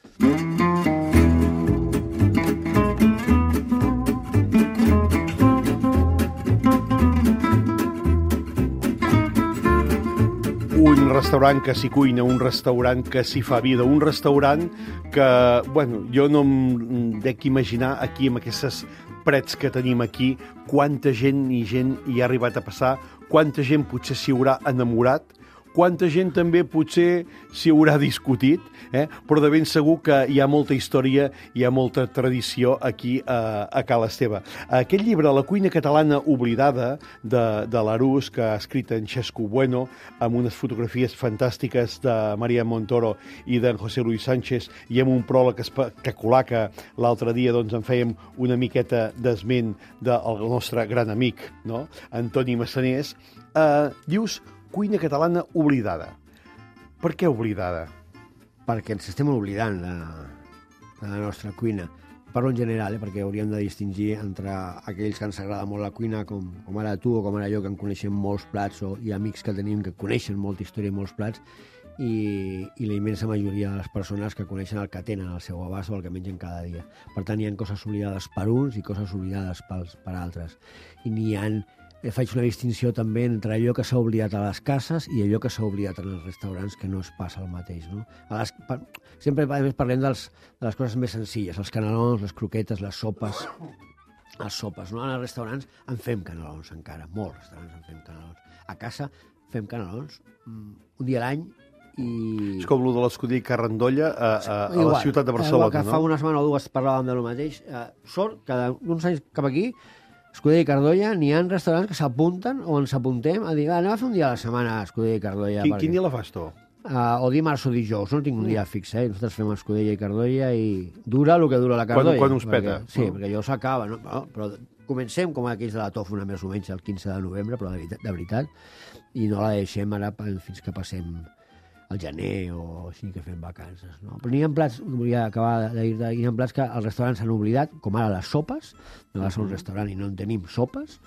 Un restaurant que s'hi cuina, un restaurant que s'hi fa vida, un restaurant que, bueno, jo no em dec imaginar aquí amb aquestes parets que tenim aquí quanta gent i gent hi ha arribat a passar, quanta gent potser s'hi haurà enamorat, quanta gent també potser s'hi haurà discutit, eh? Però de ben segur que hi ha molta història, hi ha molta tradició aquí a, a Cal Esteve. Aquest llibre, La cuina catalana oblidada, de, de l'Arús, que ha escrit en Xesco Bueno, amb unes fotografies fantàstiques de Maria Montoro i d'en José Luis Sánchez, i amb un pròleg espectacular que l'altre dia doncs, en fèiem una miqueta d'esment del nostre gran amic, no? Antoni Massanés, eh, dius cuina catalana oblidada. Per què oblidada? Perquè ens estem oblidant de, de la nostra cuina. Parlo en general, eh, perquè hauríem de distingir entre aquells que ens agrada molt la cuina, com, com ara tu o com ara jo, que en coneixem molts plats, o hi ha amics que tenim que coneixen molta història i molts plats, i, i la immensa majoria de les persones que coneixen el que tenen al seu abast o el que mengen cada dia. Per tant, hi ha coses oblidades per uns i coses oblidades pels, per altres. I n'hi ha... Faig una distinció també entre allò que s'ha oblidat a les cases i allò que s'ha oblidat en els restaurants, que no es passa el mateix. No? A les, per, sempre a més, parlem dels, de les coses més senzilles, els canelons, les croquetes, les sopes, les sopes. No? En els restaurants en fem canelons encara, molts restaurants en fem canelons. A casa fem canelons un dia a l'any i... És com el de l'escudell Carrandolla a, a, a Igual, la ciutat de igual Barcelona, que no? fa una setmana o dues parlàvem de lo mateix. Eh, sort que d'uns anys cap aquí, Escudella i Cardolla, n'hi ha restaurants que s'apunten o ens apuntem a dir, va, anem a fer un dia a la setmana a Escudella i Cardolla. Quin, perquè... quin dia la fas tu? Uh, o dimarts o dijous, no tinc un dia fix, eh? Nosaltres fem Escudella i Cardolla i dura el que dura la Cardolla. Quan, quan us perquè, peta? Sí, no? perquè allò s'acaba, no? Però, però comencem com aquells de la tòfona més o menys el quinze de novembre, però de veritat, de veritat, i no la deixem ara fins que passem al gener o així que fem vacances, no? Però n'hi ha plats, volia acabar de dir, hi ha plats que els restaurants s'han oblidat, com ara les sopes, no vas a un restaurant i no en tenim sopes,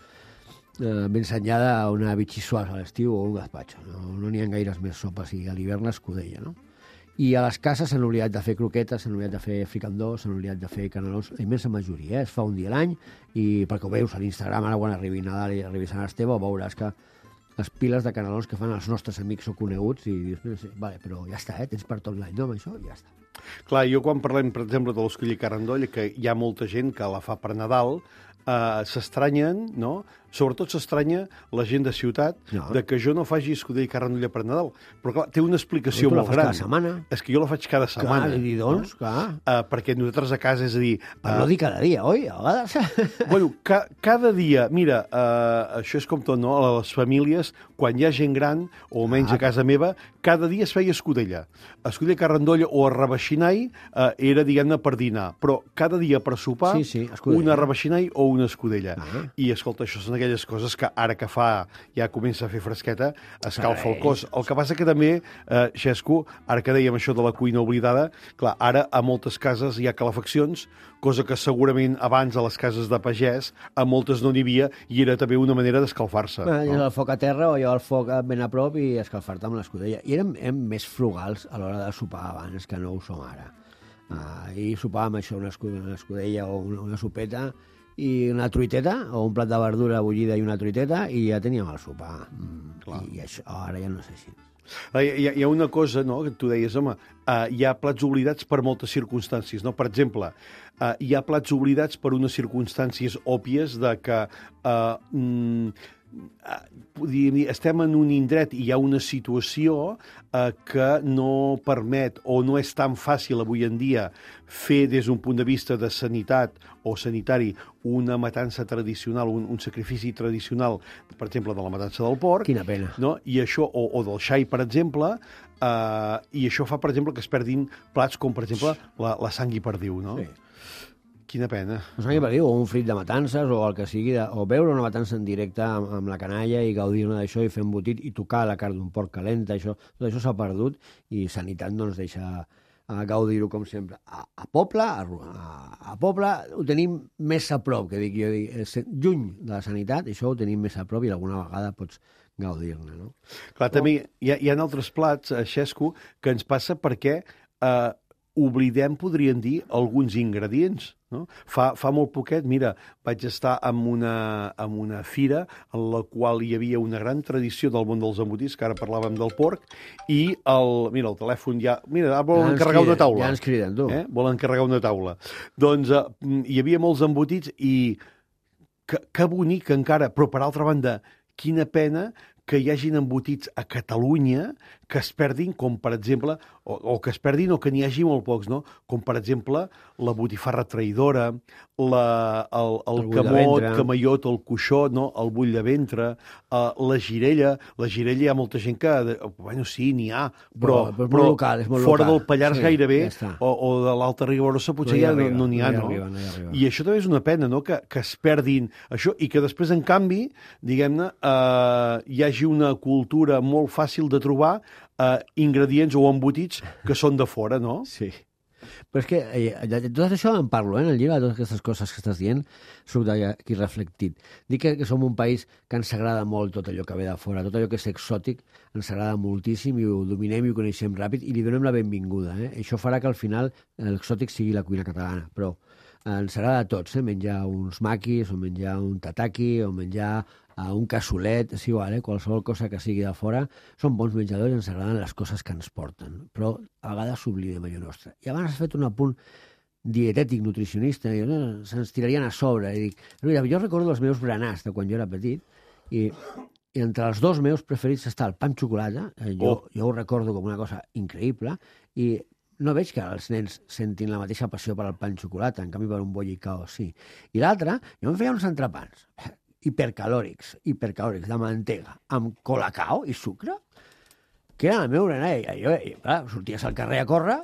eh, ben enllà d'una bitxissuàs a l'estiu o un gazpacho, no no n'hi ha gaires més sopes, i a l'hivern l'escudella, no? I a les cases s'han oblidat de fer croquetes, s'han oblidat de fer fricandó, s'han oblidat de fer canelons, la immensa majoria, eh? Es fa un dia a l'any, i perquè ho veus a l'Instagram, ara quan arribi Nadal i arribi Sant Esteve, veuràs que les piles de canelons que fan els nostres amics o coneguts, i dius, no sé, vale, però ja està, eh? Tens per tot l'any, no, amb això, ja està. Clar, jo quan parlem, per exemple, de l'escollir Carandolla, que hi ha molta gent que la fa per Nadal, eh, s'estranyen, no? Sobretot s'estranya la gent de ciutat No. de que jo no faci escudell i Carandolla per Nadal. Però clar, té una explicació Tu la molt fas gran. cada setmana. És que jo la faig cada setmana. Clar, i doncs, clar. Uh, perquè nosaltres a casa, és a dir... Per eh, no dir cada dia, oi? A vegades... Bueno, ca cada dia, mira, uh, això és com tot, no? A les famílies, quan hi ha gent gran, o almenys Ah. a casa meva, cada dia es feia escudella. Escudella Carandolla o a Rebeixinai uh, era, diguem-ne, per dinar. Però cada dia per sopar, Sí, sí, escudella. una Rebeixinai o una escudella. Ah. I, escolta, això són aquelles coses que ara que fa, ja comença a fer fresqueta, escalfa el Carai. cos. El que passa que també, eh, Xesco, ara que dèiem això de la cuina oblidada, clar, ara a moltes cases hi ha calefaccions, cosa que segurament abans a les cases de pagès a moltes no n'hi havia, i era també una manera d'escalfar-se. Bueno, No? el foc a terra o llevar el foc ben a prop i escalfar-te amb l'escudella. I érem, érem més frugals a l'hora de sopar abans que no ho som ara. Uh, I sopàvem això, una, escu una escudella o una, una sopeta i una truiteta, o un plat de verdura bullida i una truiteta, i ja teníem el sopar. Mm, I, I això ara ja no és així. Hi ha, hi ha una cosa, no?, que tu deies, home, uh, hi ha plats oblidats per moltes circumstàncies, no? Per exemple, uh, hi ha plats oblidats per unes circumstàncies òbvies de que uh, mm, uh, estem en un indret i hi ha una situació uh, que no permet o no és tan fàcil avui en dia fer des d'un punt de vista de sanitat o sanitari una matança tradicional, un, un sacrifici tradicional, per exemple, de la matança del porc. Quina pena. No? I això, o, o del xai, per exemple, uh, i això fa, per exemple, que es perdin plats com, per exemple, la, la sang i perdiu, no? Sí. Quina pena. La sang i perdiu, o un frit de matances, o el que sigui, de, o veure una matança en directe amb, amb la canalla i gaudir-ne d'això i fer embotit i tocar la carn d'un porc calenta, això, tot això s'ha perdut i Sanitat no ens deixa a gaudir-ho com sempre. A, a Poble, a, a, a Poble ho tenim més a prop, que dic jo, dic, lluny de la Sanitat, això ho tenim més a prop i alguna vegada pots gaudir-ne, no? Clar, Però... també hi ha, hi ha altres plats, eh, Xesco, que ens passa perquè eh, oblidem, podríem dir, alguns ingredients, no? Fa, fa molt poquet, mira, vaig estar en una, en una fira en la qual hi havia una gran tradició del món dels embotits, que ara parlàvem del porc, i el, mira, el telèfon ja... Mira, ara volen ja encarregar criden, una taula. Ja ens criden, tu. Eh? Volen encarregar una taula. Doncs eh, hi havia molts embotits i que, que bonic encara, però per altra banda, quina pena que hi hagin embotits a Catalunya que es perdin, com per exemple, o, o que es perdin o que n'hi hagi molt pocs, no? Com per exemple la botifarra traïdora, la, el, el, el camot, camallot, el cuixó, no? El bull de ventre, uh, la girella. La girella hi ha molta gent que, bueno, sí, n'hi ha, però, però, però local, és molt fora local. del Pallars sí, gairebé, ja o, o de l'Alta Ribagorça potser no ja arriba, no n'hi ha, no? no? Arriba, no hi arriba. I això també és una pena, no?, que, que es perdin això i que després, en canvi, diguem-ne, uh, hi hagi una cultura molt fàcil de trobar uh, ingredients o embotits que són de fora, no? Sí. Però és que eh, de, de tot això en parlo, eh, en el llibre, de totes aquestes coses que estàs dient, soc d'aquí reflectit. Dic que, que som un país que ens agrada molt tot allò que ve de fora, tot allò que és exòtic, ens agrada moltíssim i ho dominem i ho coneixem ràpid i li donem la benvinguda. Eh? Això farà que al final l'exòtic sigui la cuina catalana, però ens agrada a tots, eh? Menjar uns maquis, o menjar un tataki, o menjar uh, un cassolet, és igual, eh? Qualsevol cosa que sigui de fora. Som bons menjadors i ens agraden les coses que ens porten, però a vegades s'oblidem allò nostre. I abans has fet un apunt dietètic, nutricionista, i no, se'ns tirarien a sobre. I dic, mira, jo recordo els meus berenars de quan jo era petit, i, i entre els dos meus preferits està el pa amb xocolata, eh, jo, oh. jo ho recordo com una cosa increïble, i no veig que els nens sentin la mateixa passió per al pa amb xocolata, en canvi per un bollicao sí. I l'altre, jo em feia uns entrepans hipercalòrics, hipercalòrics de mantega, amb colacao i sucre, que era el meu berenar. I jo, i, clar, sorties al carrer a córrer,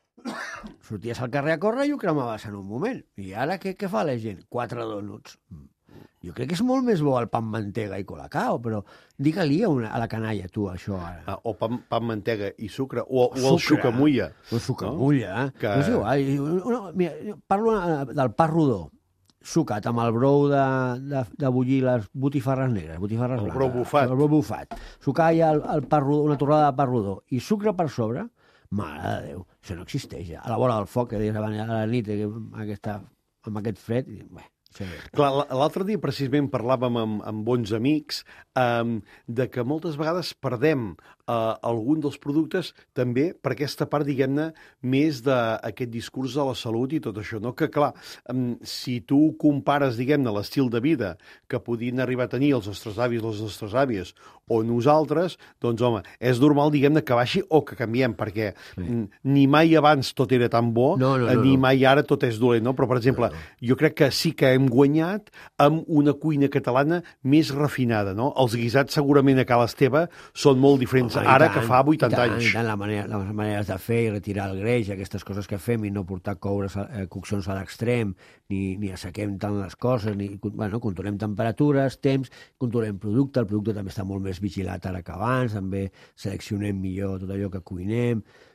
sorties al carrer a córrer i ho cremaves en un moment. I ara què, què fa la gent? Quatre donuts. Jo crec que és molt més bo el pa amb mantega i colacao, però digue-li a, una, a la canalla, tu, això ara. Ah, o pa, pa amb mantega i sucre, o, o, o el sucamulla. El sucamulla, no? eh? Que... No és igual. No, mira, parlo del pa rodó, sucat amb el brou de, de, de bullir les botifarres negres, botifarres el blanques. brou bufat. El brou bufat. Sucar ja el, el pa rodó, una torrada de pa rodó i sucre per sobre, mare de Déu, això no existeix. Ja. A la vora del foc, que deies a la nit, aquesta, amb aquest fred, i, bé, sí. Clar, l'altre dia precisament parlàvem amb, amb bons amics um, de que moltes vegades perdem uh, algun dels productes també per aquesta part, diguem-ne, més d'aquest discurs de la salut i tot això, no? Que clar, um, si tu compares, diguem-ne, l'estil de vida que podien arribar a tenir els nostres avis, les nostres àvies o nosaltres, doncs home, és normal, diguem-ne, que baixi o que canviem, perquè sí. ni mai abans tot era tan bo, no, no, no, ni no. mai ara tot és dolent, no? Però, per exemple, no, no. jo crec que sí que hem guanyat amb una cuina catalana més refinada, no? Els guisats segurament a Cal Esteve són molt diferents home, ara tant, que fa vuitanta tant, anys. I tant, la manera, les maneres de fer i retirar el greix, aquestes coses que fem i no portar coures, eh, coccions a l'extrem, ni, ni assequem tant les coses, ni, bueno, controlem temperatures, temps, controlem producte, el producte també està molt més vigilat ara que abans, també seleccionem millor tot allò que cuinem.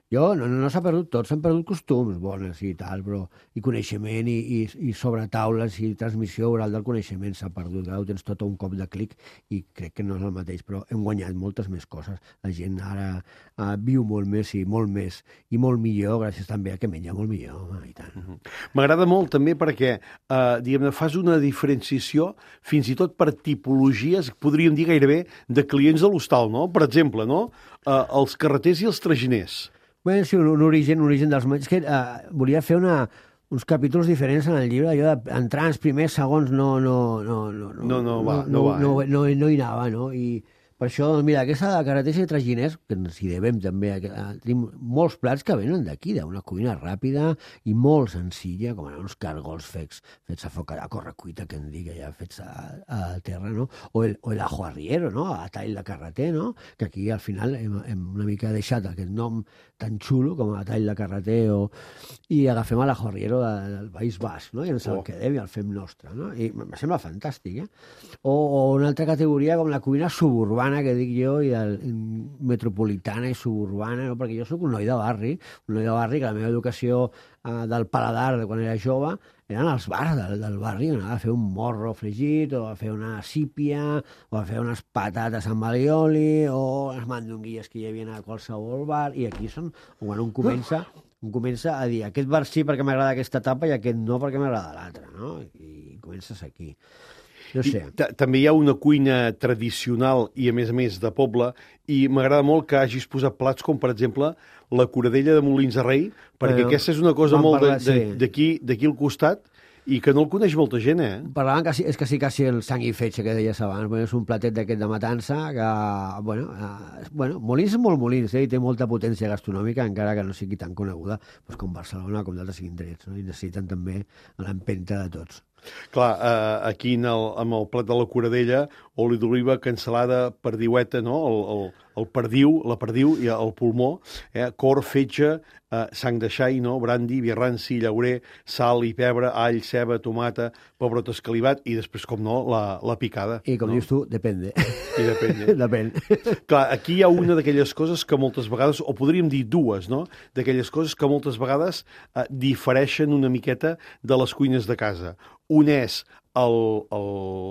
Jo, no, no s'ha perdut tot, s'han perdut costums bones i tal, però i coneixement i, i, i sobre taules i transmissió oral del coneixement s'ha perdut. Ara ho tens tot a un cop de clic i crec que no és el mateix, però hem guanyat moltes més coses. La gent ara uh, viu molt més i molt més i molt millor gràcies també a que menja molt millor, home, i tant. M'agrada molt també perquè, eh, diguem-ne, fas una diferenciació fins i tot per tipologies, podríem dir gairebé, de clients de l'hostal, no? Per exemple, no? Eh, els carreters i els traginers. Bé, sí, un, un origen, un origen dels... És que uh, volia fer una, uns capítols diferents en el llibre, allò d'entrar en els primers segons no... No, no, no, no, no va, no, no, va, no, eh? no, no hi anava, no? I per això, doncs, mira, aquesta de carreters i traginers, que ens hi devem també, eh, tenim molts plats que venen d'aquí, d'una cuina ràpida i molt senzilla, com ara uns càrgols fets, fets a foc a correcuita, que en dic, ja fets a, a terra, no? O el, o el ajo arriero, no? A tall de carreter, no? Que aquí al final hem, hem una mica deixat aquest nom tan xulo com a tall de carreter, o... i agafem l'ajo arriero de, del País Basc, no? I ens el Oh. quedem i el fem nostre, no? I em sembla fantàstic, eh? O, o una altra categoria com la cuina suburbana, que dic jo, i el, metropolitana i suburbana, no? Perquè jo sóc un noi de barri, un noi de barri que la meva educació eh, del paladar de quan era jove eren els bars del, del barri, anava a fer un morro fregit, o a fer una sípia, o a fer unes patates amb alioli, o les mandonguilles que hi havia a qualsevol bar, i aquí són quan un comença, un comença a dir aquest bar sí perquè m'agrada aquesta tapa i aquest no perquè m'agrada l'altra, no? I comences aquí. No sé. I també hi ha una cuina tradicional i, a més a més, de poble, i m'agrada molt que hagis posat plats com, per exemple, la coradella de Molins de Rei, perquè Bueno, aquesta és una cosa vam molt parlar, de- de- sí. d'aquí d'aquí al costat i que no el coneix molta gent, eh? Parlaven que sí, és que sí, quasi el sang i fetge que deies abans, bueno, és un platet d'aquest de matança que, bueno, eh, bueno, Molins és molt Molins, eh, i té molta potència gastronòmica, encara que no sigui tan coneguda doncs com Barcelona, com d'altres indrets, no? I necessiten també l'empenta de tots. Clar, eh, aquí en el, amb el plat de la coradella, oli d'oliva, cansalada, perdiueta, no? El, el, el perdiu, la perdiu i el pulmó, eh? Cor, fetge, eh, sang de xai, no? Brandi, vi ranci, llaurer, sal i pebre, all, ceba, tomata, pebrot escalivat i després, com no, la, la picada. I com no? dius tu, depende. I depèn. Eh? Depèn. Clar, aquí hi ha una d'aquelles coses que moltes vegades, o podríem dir dues, no? D'aquelles coses que moltes vegades eh, difereixen una miqueta de les cuines de casa. Un és el, el,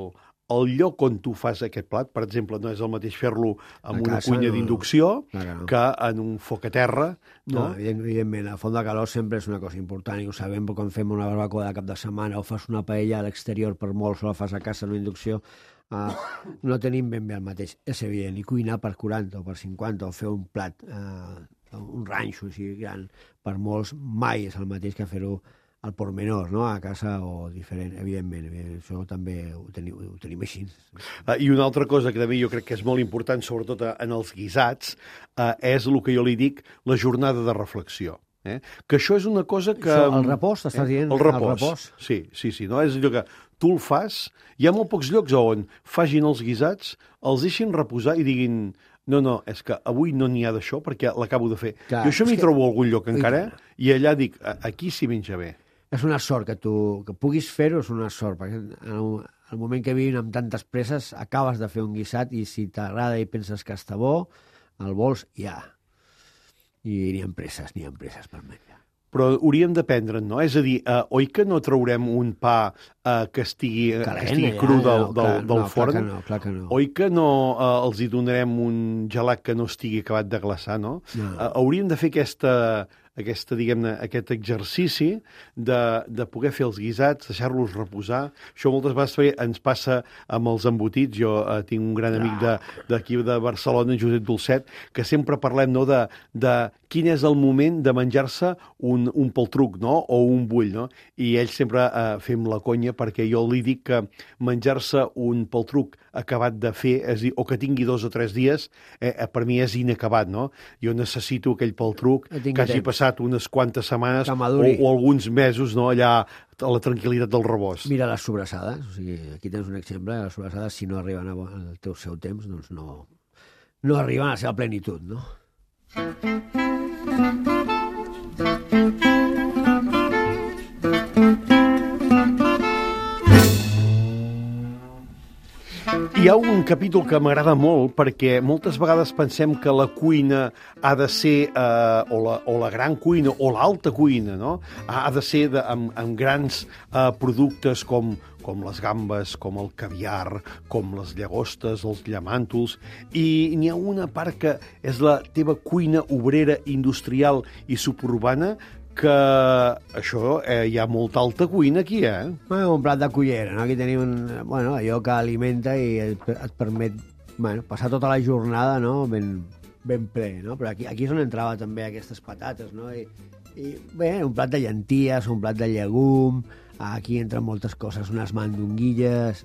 el lloc on tu fas aquest plat, per exemple, no és el mateix fer-lo en A una casa, cuina no. d'inducció Clar que no. que en un foc a terra, No, no? evident- evidentment, el font de calor sempre és una cosa important i ho sabem quan fem una barbacoa de cap de setmana o fas una paella a l'exterior per molts o la fas a casa en una inducció, uh, no tenim ben bé el mateix, és evident, i cuinar per quaranta o per cinquanta o fer un plat, uh, un ranxo així gran per molts, mai és el mateix que fer-ho al pormenor, no? A casa o diferent, evidentment, evidentment. Això també ho tenim, ho tenim així. Uh, I una altra cosa que també jo crec que és molt important, sobretot en els guisats, uh, és el que jo li dic la jornada de reflexió. Eh? Que això és una cosa que... Això, el repòs, t'estàs dient? El repòs. El repòs. Sí, sí, sí. No? És allò que tu el fas... Hi ha molt pocs llocs on fagin els guisats, els deixin reposar i diguin... No, no, és que avui no n'hi ha d'això perquè l'acabo de fer. Clar, jo això m'hi és que- trobo a algun lloc encara, tant. eh? I allà dic, "A- aquí s'hi menja bé. És una sort que tu que puguis fer-ho, és una sort, perquè en el, el moment que vivim amb tantes presses acabes de fer un guisat i si t'agrada i penses que està bo, el vols ja. I n'hi ha presses, n'hi ha presses per menjar. Però hauríem d'aprendre'n, no? És a dir, eh, oi que no traurem un pa eh, que estigui, eh, que Calent, estigui ja, cru ja, del, no, del, clar, del no, forn? Clar que no, clar que no. Oi que no eh, els hi donarem un gelat que no estigui acabat de glaçar, no? No. Eh, hauríem de fer aquesta, aquesta diguem-ne, aquest exercici de, de poder fer els guisats, deixar-los reposar. Això moltes vegades també ens passa amb els embotits. Jo eh, tinc un gran amic de- d'aquí de, de Barcelona, en Josep Dolcet, que sempre parlem, no?, de, de quin és el moment de menjar-se un, un peltruc, no?, o un bull, no? I ell sempre eh, fem la conya perquè jo li dic que menjar-se un peltruc acabat de fer, és a dir, o que tingui dos o tres dies, eh, eh, per mi és inacabat, no? Jo necessito aquell peltruc Que tingui que hagi temps. passat unes quantes setmanes Que o, maduri. o alguns mesos, no?, allà a la tranquil·litat del rebost. Mira les sobrassades, o sigui, aquí tens un exemple, les sobrassades, si no arriben a bo- al teu seu temps, doncs no, no arriben a la seva plenitud, no? Hi ha un capítol que m'agrada molt perquè moltes vegades pensem que la cuina ha de ser, eh, o, la, o la gran cuina, o l'alta cuina, no? Ha de ser de, amb, amb grans eh, productes com, com les gambes, com el caviar, com les llagostes, els llamàntols, i n'hi ha una part que és la teva cuina obrera, industrial i suburbana, que això, eh, hi ha molta alta cuina aquí, eh? Bueno, un plat de cullera, no? Aquí tenim un, bueno, allò que alimenta i et, et permet bueno, passar tota la jornada, no? ben, ben ple, no? Però aquí, aquí és on entrava també aquestes patates, no? I, i bé, un plat de llenties, un plat de llegum, aquí entren moltes coses, unes mandonguilles,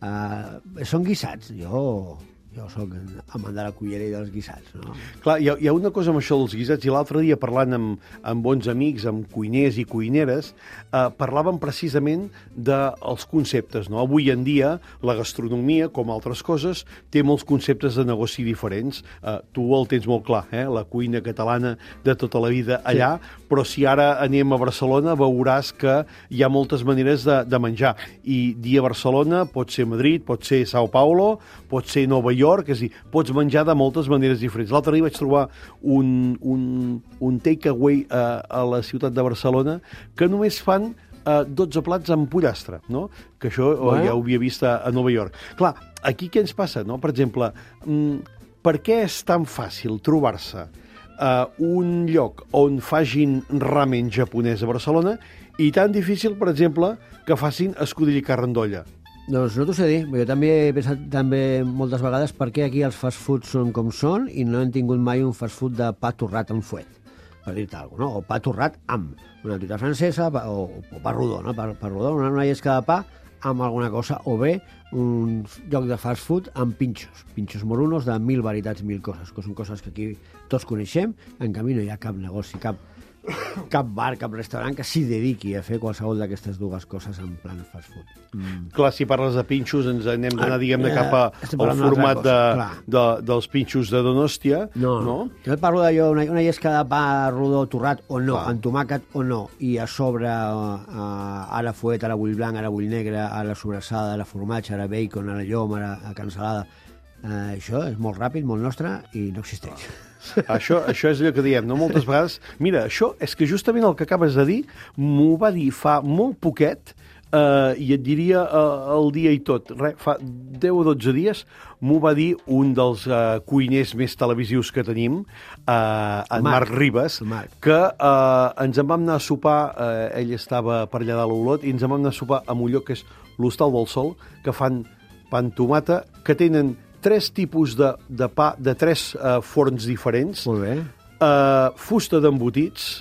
uh, són guisats, jo... Jo sóc amant de la cullera i dels guisats, no? Clar, hi ha, hi ha una cosa amb això dels guisats, i l'altre dia parlant amb, amb bons amics, amb cuiners i cuineres, eh, parlàvem precisament dels conceptes, no? Avui en dia, la gastronomia, com altres coses, té molts conceptes de negoci diferents. Eh, tu el tens molt clar, eh? La cuina catalana de tota la vida allà, sí. Però si ara anem a Barcelona veuràs que hi ha moltes maneres de, de menjar. I dia Barcelona pot ser Madrid, pot ser Sao Paulo, pot ser Nova York, és a dir, pots menjar de moltes maneres diferents. L'altre dia vaig trobar un, un, un takeaway a, a la ciutat de Barcelona que només fan uh, dotze plats amb pollastre, no? Que això bueno. Ja ho havia vist a, a Nova York. Clar, aquí què ens passa, no? Per exemple, mm, per què és tan fàcil trobar-se uh, un lloc on fagin ramen japonès a Barcelona i tan difícil, per exemple, que facin escudella i carn d'olla? Doncs no t'ho sé dir, jo també he pensat també moltes vegades per què aquí els fast foods són com són i no hem tingut mai un fast food de pa torrat amb fuet, per dir-te alguna cosa, no? O pa torrat amb una truita francesa o, o pa rodó, no? Pa, pa rodó, una, una llesca de pa amb alguna cosa, o bé un lloc de fast food amb pinxos, pinxos morunos de mil varietats, mil coses, que són coses que aquí tots coneixem, en canvi no hi ha cap negoci, cap cap bar, cap restaurant que s'hi dediqui a fer qualsevol d'aquestes dues coses en plan fast food. Mm. Clar, si parles de pinxos ens anem d'anar, diguem-ne, cap a, al format de, de, dels pinxos de Donòstia. No, no? Jo et parlo d'allò, una, una llesca de pa rodó torrat o no, clar. Amb tomàquet o no, i a sobre uh, ara fuet, ara bull blanc, ara bull negre, ara sobrassada, ara formatge, ara bacon, ara llom, ara cansalada. Uh, això és molt ràpid, molt nostre i no existeix. Això, això és allò que diem, no? Moltes vegades... Mira, això és que justament el que acabes de dir m'ho va dir fa molt poquet eh, i et diria eh, el dia i tot. Re, fa deu o dotze dies m'ho va dir un dels eh, cuiners més televisius que tenim, eh, en Marc, Marc Ribas, Marc. que eh, ens en vam anar a sopar, eh, ell estava per allà de l'Olot, i ens en vam anar a sopar a un lloc que és l'Hostal del Sol, que fan pa amb tomata, que tenen tres tipus de, de pa de tres uh, forns diferents. Molt bé. Uh, fusta d'embotits,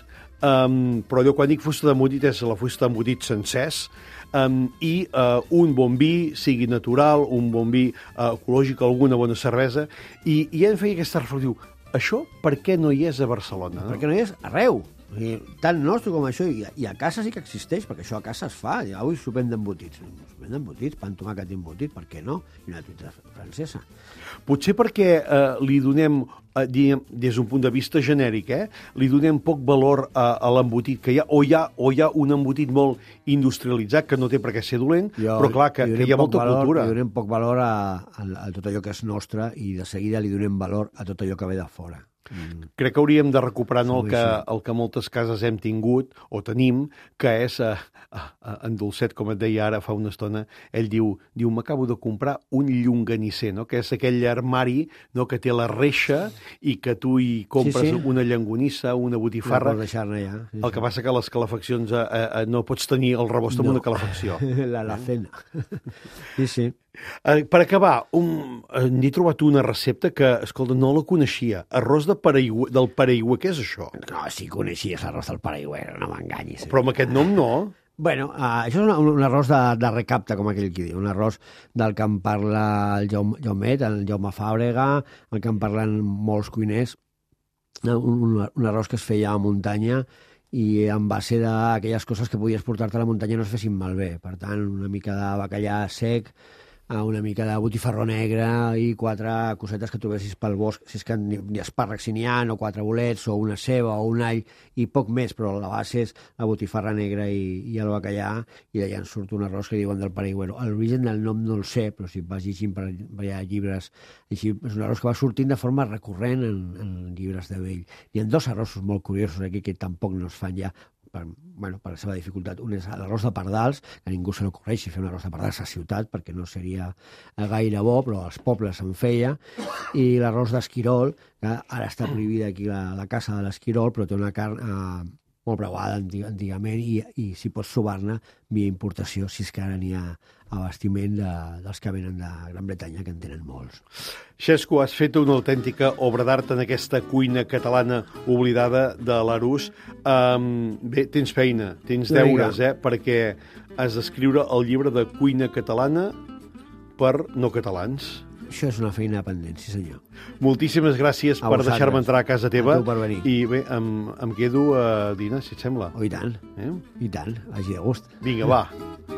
um, però allò quan dic fusta d'embotit és la fusta d'embotit sencers, um, i uh, un bon vi, sigui natural, un bon vi uh, ecològic, alguna bona cervesa, i, i em feia aquesta reflexió. Això per què no hi és a Barcelona? No? Per què no hi és arreu? I tant nostre com això, i a, i a casa sí que existeix, perquè això a casa es fa. I avui sopem d'embotits. Sopem d'embotits, pa amb tomàquet d'embotit, per què no? I una truita francesa. Potser perquè eh, li donem, eh, diguem, des d'un punt de vista genèric, eh, li donem poc valor a, a l'embotit que hi ha, o hi ha, o hi ha un embotit molt industrialitzat, que no té per què ser dolent, jo, però clar, que, que hi ha molta valor, cultura. Li donem poc valor a, a, a tot allò que és nostre i de seguida li donem valor a tot allò que ve de fora. Mm. Crec que hauríem de recuperar no, el, que, el que moltes cases hem tingut o tenim, que és eh, eh, en Dolcet, com et deia ara fa una estona, ell diu, diu m'acabo de comprar un llonganisser, no? Que és aquell armari, no? Que té la reixa i que tu hi compres sí, sí. una llonganissa, una botifarra. No pots deixar-ne ja. Sí, el que passa que les calefaccions eh, eh, no pots tenir el rebost no. amb una calefacció. la, la cena. sí, sí. Eh, per acabar, un, n'he trobat una recepta que, escolta, no la coneixia. Arròs de paraigüe, del paraigüe, què és això? No, sí coneixies l'arròs del paraigüe, no m'enganyis. Però amb aquest nom no. Bueno, uh, això és un, un arròs de, de recapte, com aquell qui diu, un arròs del que en parla el Jaume, Jaumet, el Jaume Fàbrega, el que en parlen molts cuiners, un, un, un arròs que es feia a muntanya i en base d'aquelles coses que podies portar-te a la muntanya no es fessin malbé. Per tant, una mica de bacallà sec, una mica de botifarró negre i quatre cosetes que trobessis pel bosc, si és que ni, ni espàrrecs si n'hi ha, o quatre bolets, o una ceba, o un all, i poc més, però la base és la botifarra negra i, i el bacallà, i d'allà en surt un arròs que diuen del pare Igüero. L'origen del nom no el sé, però si vas llegint per allà llibres, així, és un arròs que va sortint de forma recurrent en, en llibres de vell. Hi ha dos arrossos molt curiosos aquí que tampoc no es fan ja, per, bueno, per la seva dificultat. Un és l'arròs de pardals, que a ningú se l'ocorreixi fer un arròs de pardals a ciutat, perquè no seria gaire bo, però als pobles se'n feia, i l'arròs d'esquirol, que ara està prohibida aquí la, la caça de l'esquirol, però té una carn eh, molt preuada antigament, i, i si pots trobar-ne via importació, si és que ara n'hi ha abastiment de, dels que venen de Gran Bretanya, que en tenen molts. Xesco, has fet una autèntica obra d'art en aquesta cuina catalana oblidada de l'Arús. Um, bé, tens feina, tens deures, eh? Perquè has d'escriure el llibre de cuina catalana per no catalans. Això és una feina pendent, sí senyor. Moltíssimes gràcies a per deixar-me entrar a casa teva. A tu per venir. I bé, em, em quedo a dinar, si et sembla. Oh, i tant, eh? I tant, hagi de gust. Vinga, va.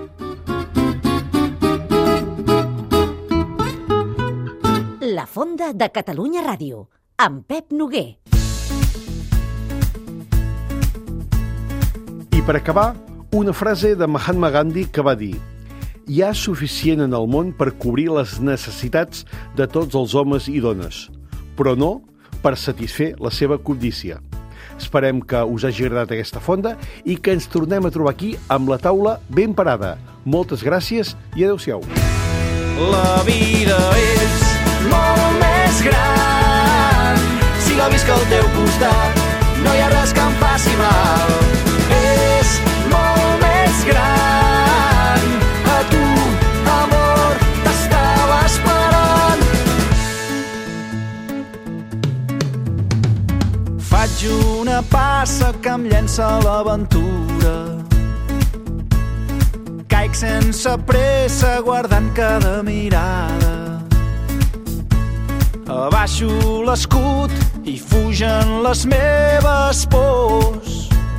La Fonda de Catalunya Ràdio, amb Pep Noguer. I per acabar, una frase de Mahatma Gandhi que va dir: hi ha suficient en el món per cobrir les necessitats de tots els homes i dones, però no per satisfer la seva cobdícia. Esperem que us hagi agradat aquesta fonda i que ens tornem a trobar aquí amb la taula ben parada. Moltes gràcies i adeu-siau. La vida és molt més gran si la visc al teu costat, no hi ha res que em faci mal. És molt més gran, a tu, amor, t'estava esperant. Faig una passa que em llença a l'aventura, caic sense pressa guardant cada mirada. Abaixo l'escut i fugen les meves pors.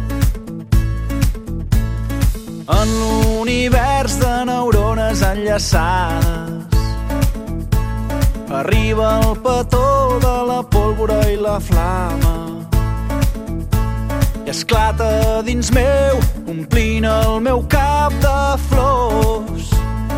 En l'univers de neurones enllaçades arriba el petó de la pólvora i la flama i esclata dins meu, omplint el meu cap de flors.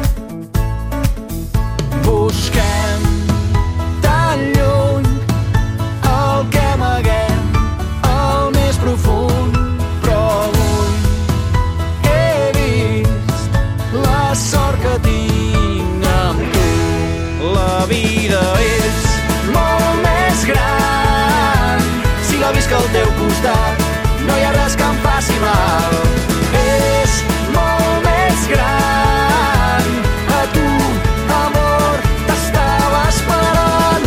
Busquem tan lluny el que amaguem al més profund, però avui he vist la sort que tinc amb tu. La vida és molt més gran si la visc al teu costat, no hi ha res que em faci mal. És molt més gran, a tu, amor, t'estava esperant.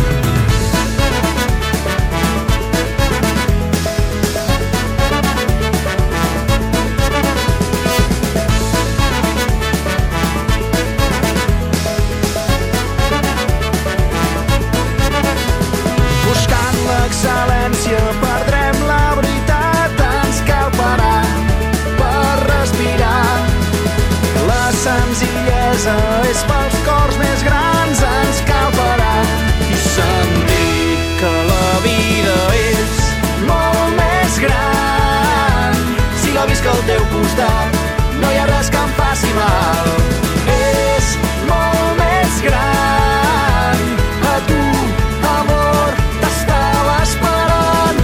Buscant l'excel·lència perdrem la veritat, ens cal parar per respirar. La senzillesa és pels cors més grans, ens cal parar i sentir que la vida és molt més gran si la visc al teu costat, no hi ha res que em faci mal. És molt més gran, a tu, amor, t'estava esperant.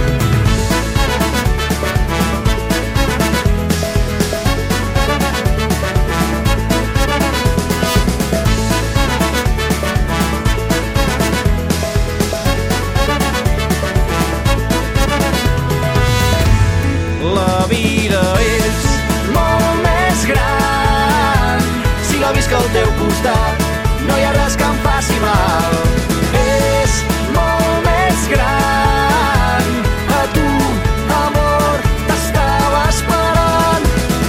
La vida és molt més gran si la visc al teu costat, no hi ha res que em faci mal. És molt més gran, a tu, amor, t'estava esperant.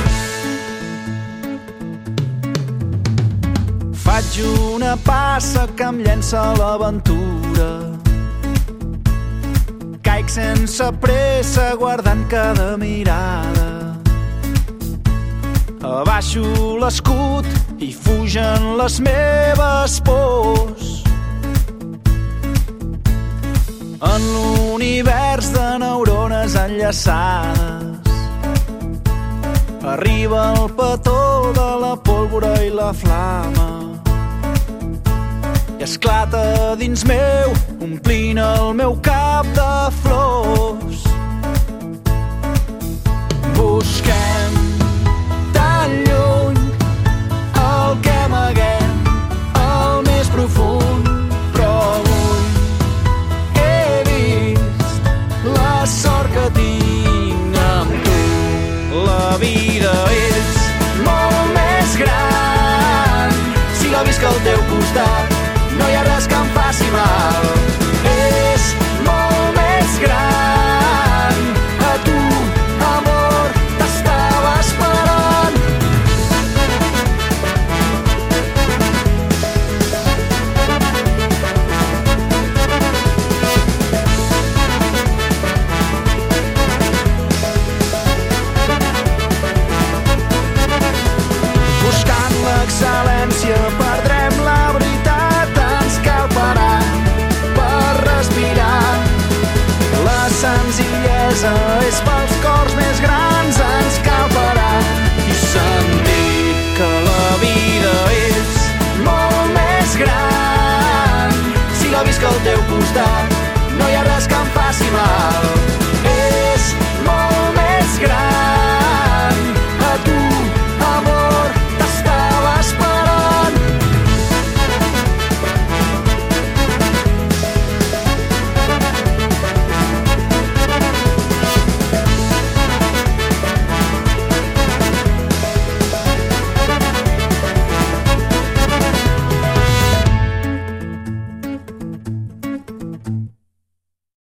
Faig una passa que em llença a l'aventura, caic sense pressa guardant cada mirada. Abaixo l'escut i fugen les meves pors. En l'univers de neurones enllaçades arriba el petó de la pólvora i la flama i esclata dins meu, omplint el meu cap de flors. Busquem tan lluny el que amaguem al més profund, però avui he vist la sort que tinc amb tu. La vida és molt més gran si la visc al teu costat. No hi ha res que em faci mal. És molt més gran. A tu, amor, t'estava esperant. Buscant l'excel·lència perdrem la veritat. Respirar, la senzillesa és